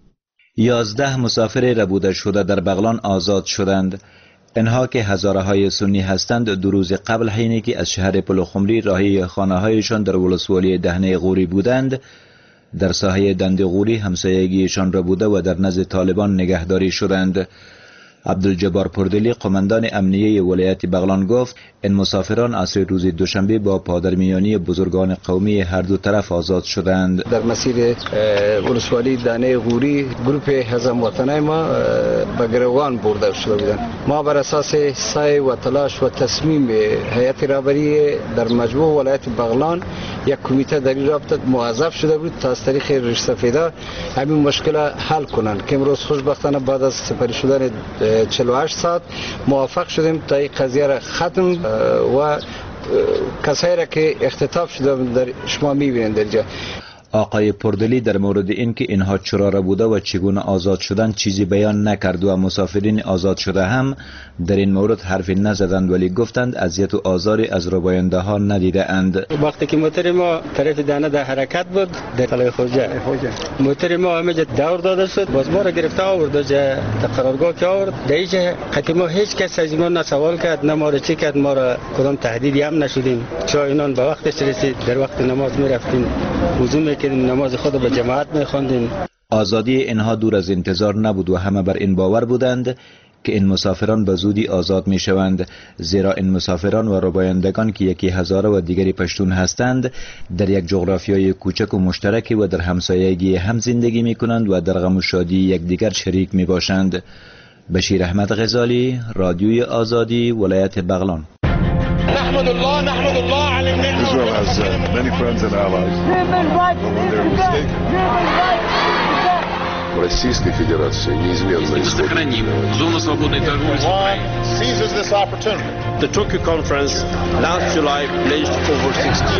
یازده مسافر ربوده شده در بغلان آزاد شدند. اینها که هزاره های سنی هستند دو روز قبل حینی که از شهر پلوخمری راهی خانه هایشان در ولسوالی دهنه غوری بودند در ساحه دنده غوری همسایگیشان ربوده و در نزد طالبان نگهداری شدند. عبدالجبار پردلی قماندان امنیه ولایت بغلان گفت این مسافران عصر روز دوشنبه با پادرمیانی بزرگان قومی هر دو طرف آزاد شدند. در مسیر ولسوالی دانه غوری گروپ هزم وطنای ما به گروگان برده شده بودند. ما بر اساس سعی و تلاش و تصمیم هیئت رهبری در مجموع ولایت بغلان یک کمیته در این رابطه موظف شده بود تا از طریق ریش سفیدا همین مشکل حل کنند که امروز خوشبختانه بعد از سپری شدن چهل و هشت ساعت موافق شدیم تا این قضیه را ختم و کسایی را که اختطاف شده در شما میبینید در جا. آقای پردلی در مورد این که اینها چرا ربوده و چگونه آزاد شدن چیزی بیان نکرد و مسافرین آزاد شده هم در این مورد حرفی نزدند، ولی گفتند اذیت و آزاری از رباینده ها ندیده اند. وقتی که موتر ما طرف دانه در حرکت بود در طلای خوجه موتر ما همه جا دور داده شد، باز ما را گرفته آورد جا قرارگاه که آورد در اینجا حتی ما هیچ کس از ما نه سوال کرد نه ما را چی کرد، ما را کدام تهدیدی هم نشدیم. چای اینان به وقتش رسید، در وقت نماز می رفتیم وضو که نماز خود به جماعت می‌خواندیم. آزادی اینها دور از انتظار نبود و همه بر این باور بودند که این مسافران به زودی آزاد می‌شوند، زیرا این مسافران و ربایندگان که یکی هزاره و دیگری پشتون هستند در یک جغرافیای کوچک و مشترکی و در همسایگی هم زندگی می‌کنند و در غم و شادی یکدیگر شریک می‌باشند. بشیر احمد غزالی، رادیوی آزادی، ولایت بغلان. نحمد الله نحمد الله على النعمة. Israel has uh, many friends and allies. Российской Федерации неизменно сохраним зону свободной торговли с Украиной. Seizes this opportunity. The Tokyo conference last July pledged over sixteen.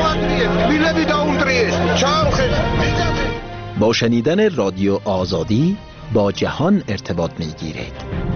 با شنیدن رادیو آزادی با جهان ارتباط می‌گیرید.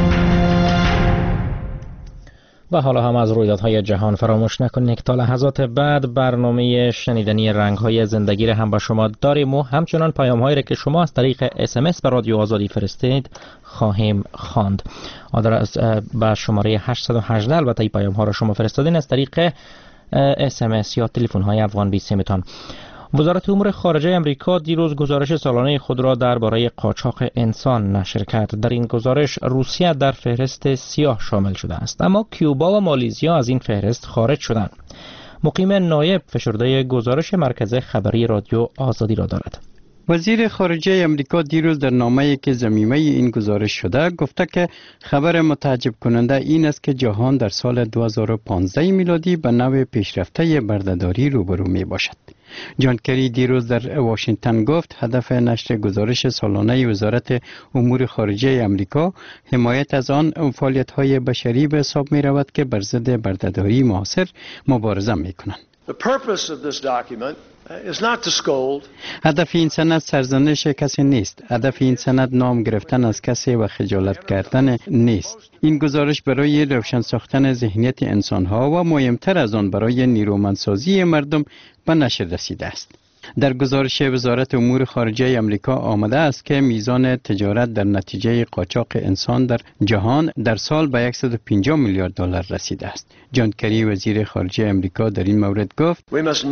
و حالا هم از رویدادهای جهان فراموش نکنید تا لحظات بعد برنامه شنیدنی رنگ‌های زندگی را هم با شما داریم و همچنان پیام‌هایی را که شما از طریق اس ام اس به رادیو آزادی فرستید خواهیم خواند. آدرس با شماره هشت یک هشت البته این پیام‌ها را شما فرستادین از طریق اس ام اس یا تلفن‌های افغان بیست میتون. وزارت امور خارجه امریکا دیروز گزارش سالانه خود را درباره قاچاق انسان نشر کرد. در این گزارش روسیه در فهرست سیاه شامل شده است، اما کیوبا و مالیزیا از این فهرست خارج شدند. مقیم نایب فشرده گزارش مرکز خبری رادیو آزادی را دارد. وزیر خارجه امریکا دیروز در نامه‌ای که ضمیمه این گزارش شده گفته که خبر متعجب کننده این است که جهان در سال دو هزار و پانزده میلادی به نوع پیشرفته بردهداری روبرو می باشد. جان کری دیروز در واشنگتن گفت هدف نشر گزارش سالانه وزارت امور خارجه امریکا حمایت از آن فعالیت‌های بشری به حساب می رود که بر ضد بردهداری معاصر مبارزه می کنند. هدف این سند سرزنش کسی نیست. هدف این سند نام گرفتن از کسی و خجالت کردن نیست. این گزارش برای روشن ساختن ذهنیت انسانها و مهمتر از آن برای نیرومندسازی مردم به نشر رسیده است. در گزارش وزارت امور خارجه امریکا آمده است که میزان تجارت در نتیجه قاچاق انسان در جهان در سال به صد و پنجاه میلیارد دلار رسیده است. جان کری وزیر خارجه امریکا در این مورد گفت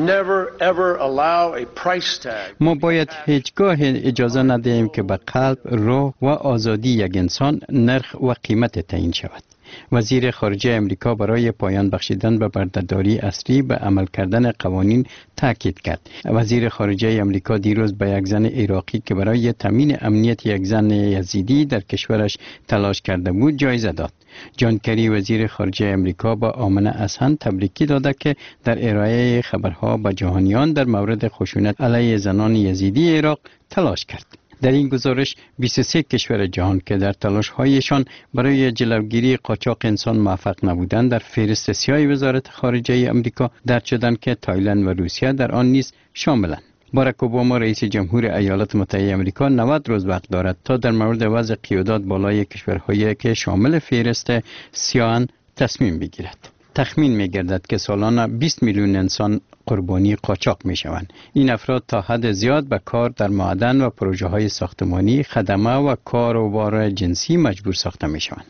ما باید هیچگاه اجازه ندهیم که به قلب، روح و آزادی یک انسان نرخ و قیمت تعیین شود. وزیر خارجه امریکا برای پایان بخشیدن به بردهداری عصری به عمل کردن قوانین تاکید کرد. وزیر خارجه امریکا دیروز به یک زن عراقی که برای تامین امنیت یک زن یزیدی در کشورش تلاش کرده بود جایزه داد. جان کری وزیر خارجه امریکا با آمنه اصحن تبریکی داده که در ارائه خبرها به جهانیان در مورد خشونت علیه زنان یزیدی عراق تلاش کرد. در این گزارش بیست و سه کشور جهان که در تلاش‌هایشان برای جلوگیری قاچاق انسان موفق نبودند در فهرست سیاه وزارت خارجه امریکا درج شدند که تایلند و روسیه در آن نیز شاملند. باراک اوباما رئیس جمهور ایالات متحده آمریکا نود روز وقت دارد تا در مورد وضع قیادات بالای کشورهایی که شامل فهرست سیاه تصمیم بگیرد. تخمین می گردد که سالانه بیست میلیون انسان قربانی قاچاق می شوند. این افراد تا حد زیاد به کار در معدن و پروژه های ساختمانی، خدمه و کار و بار جنسی مجبور ساخته می شوند.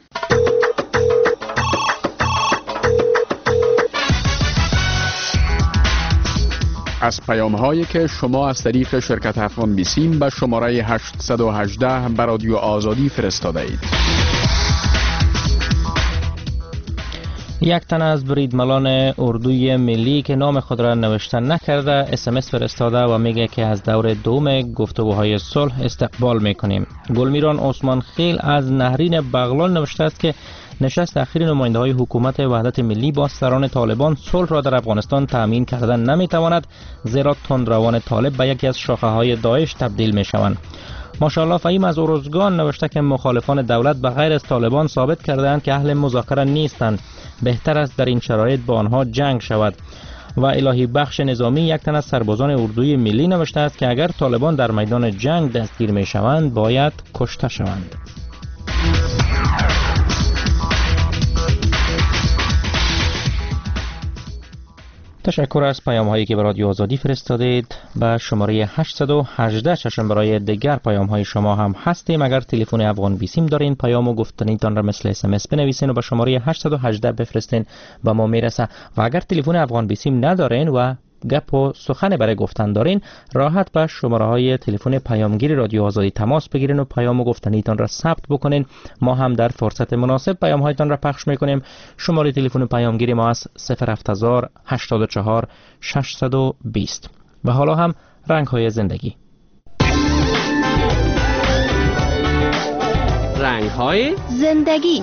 از پیام هایی که شما از طریق شرکت افغان بیسیم به شماره هشتصد و هجده به رادیو آزادی فرستاده اید. یک تن از بریدملان اردوی ملی که نام خود را نوشته نکرده اس ام اس فرستاده و میگه که از دور دوم گفتگوهای صلح استقبال میکنیم. گلمیران عثمان خیل از نهرین بغلان نوشته است که نشست اخیر نماینده های حکومت وحدت ملی با سران طالبان صلح را در افغانستان تأمین کردن نمیتواند، زیرا تندروان طالب به یکی از شاخه های داعش تبدیل میشوند. ماشاءالله فهیم از اروزگان نوشته که مخالفان دولت به غیر از طالبان ثابت کردند که اهل مذاکره نیستند. بهتر است در این شرایط با آنها جنگ شود. و الهی بخش نظامی یک تن از سربازان اردوی ملی نوشته است که اگر طالبان در میدان جنگ دستگیر می شوند باید کشته شوند. تشکر از پیام هایی که به رادیو آزادی فرستادید. به شماره هشتصد و هجده چشم برای دیگر پیام های شما هم هستیم. اگر تلفن افغان بیسیم دارین پیام و گفتنیتان را مثل اس ام اس بنویسین و به شماره هشتصد و هجده بفرستین به ما میرسه. و اگر تلفن افغان بیسیم ندارین و گپ و سخن برای گفتن دارین، راحت به شماره های تلفن پیامگیر رادیو آزادی تماس بگیرین و پیام و گفتنیتان را ثبت بکنین. ما هم در فرصت مناسب پیام هایتان را پخش میکنیم. شماره تلفن پیامگیر ما است صفر هفت هزار هشتاد و چهار ششصد و بیست. و حالا هم رنگ های زندگی. رنگ های زندگی.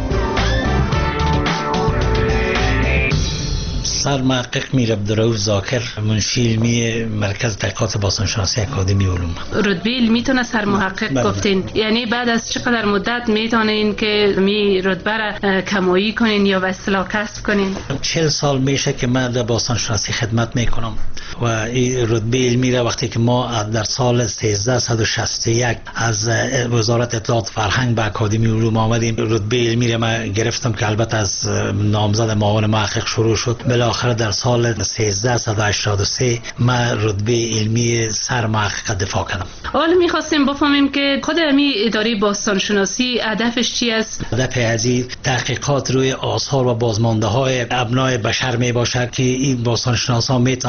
سرمحقق میر عبدالرؤوف زاکر، منشی علمی مرکز تحقیقات باستانشناسی اکادمی علوم. رتبه علمیتون سرمحقق بله. گفتین، یعنی بعد از چقدر مدت میتونین که می رتبه را کمایی کنین یا به اصطلاح کسب کنین؟ چهل سال میشه که من در باستانشناسی خدمت میکنم و این رتبه علمی را وقتی که ما در سال سیزده شصت و یک از وزارت اطلاعات فرهنگ به اکادمی علوم آمدیم، رتبه علمی را من گرفتم که البته از نامزد معاون محقق شروع شد. بالاخره در سال سیزده هشتاد و سه من رتبه علمی سرمحقق دفاع کردم. حالا می‌خواستیم بفهمیم که خود امی اداره باستانشناسی هدفش چی است؟ هدف ازی تحقیقات روی آثار و بازمانده‌های ابنای بشر می باشد که این باستانشناسان میتونن که توسط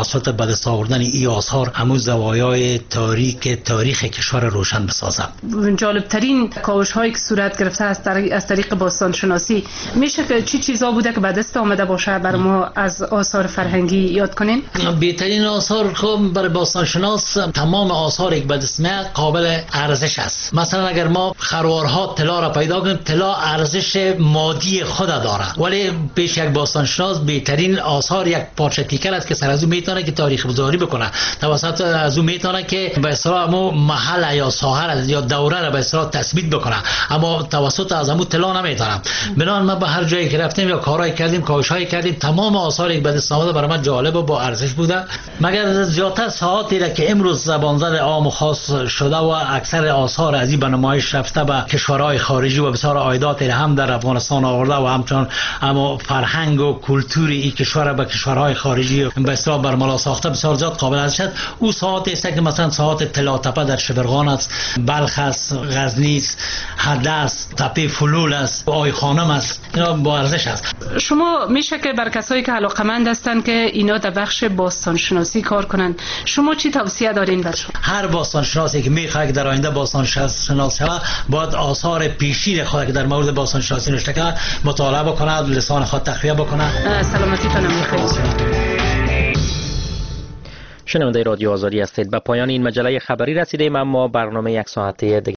توسط به دست آوردن این آثار همون زوایای تاریک تاریخ کشور روشن بسازه. جالب ترین کاوش هایی که صورت گرفته از طریق از طریق باستان شناسی میشه که چی چیزا بوده که به دست آمده باشه بر ما از آثار فرهنگی یاد کنین؟ بهترین آثار خب برای باستان شناس تمام آثاری که به دست میاد قابل ارزش است. مثلا اگر ما خروارها طلا را پیدا کنیم، طلا ارزش مادی خود داره، ولی پیش یک باستان شناس بهترین آثار یک پارچه تیکر است که سر از او میتونه که تاریخ گذاری بکنه، توسط از او میتونه که به اصطلاح مو محل یا ساحه یا دوره را به اصطلاح تثبیت بکنه، اما توسط از امو طلا نمیتونه. بنابراین ما به هر جایی که رفتیم یا کارهای کردیم، کاوش‌های کردیم، تمام آثاری که به دست آمده برای من جالب و با ارزش بوده. مگر زیادتر ساعاتی را که امروز زبانزد عام و خاص شده و اکثر آثار از این به نمایش رفته به کشورهای خارجی و بسیار عایدات هم در افغانستان آورده و همچنان اما فرهنگ و کلتور این کشور به کشورهای خارجی به اصطلاح برملا ساخته بسیار زیاد قابل ارزش است. او ساعات است که مثلا ساعات طلاتپه در شبرغان است، بلخ است، غزنی است، حده است، تپه فلول است، آی خانم است، اینا با ارزش است. شما میشه که بر کسایی که علاقمند هستند که اینا در بخش باستان شناسی کار کنن، شما چی توصیه دارین برشون؟ هر باستان شناسی که میخواد که در آینده باستان شناس شود باید آثار پیشین خود که در مورد باستان شناسی نوشته کرده مطالعه بکنه، لسان خود تقویه بکنه. سلامتی تان میخواید. شنونده رادیو آزادی هستید. به پایان این مجله خبری رسیدیم، اما برنامه یک ساعته دیگه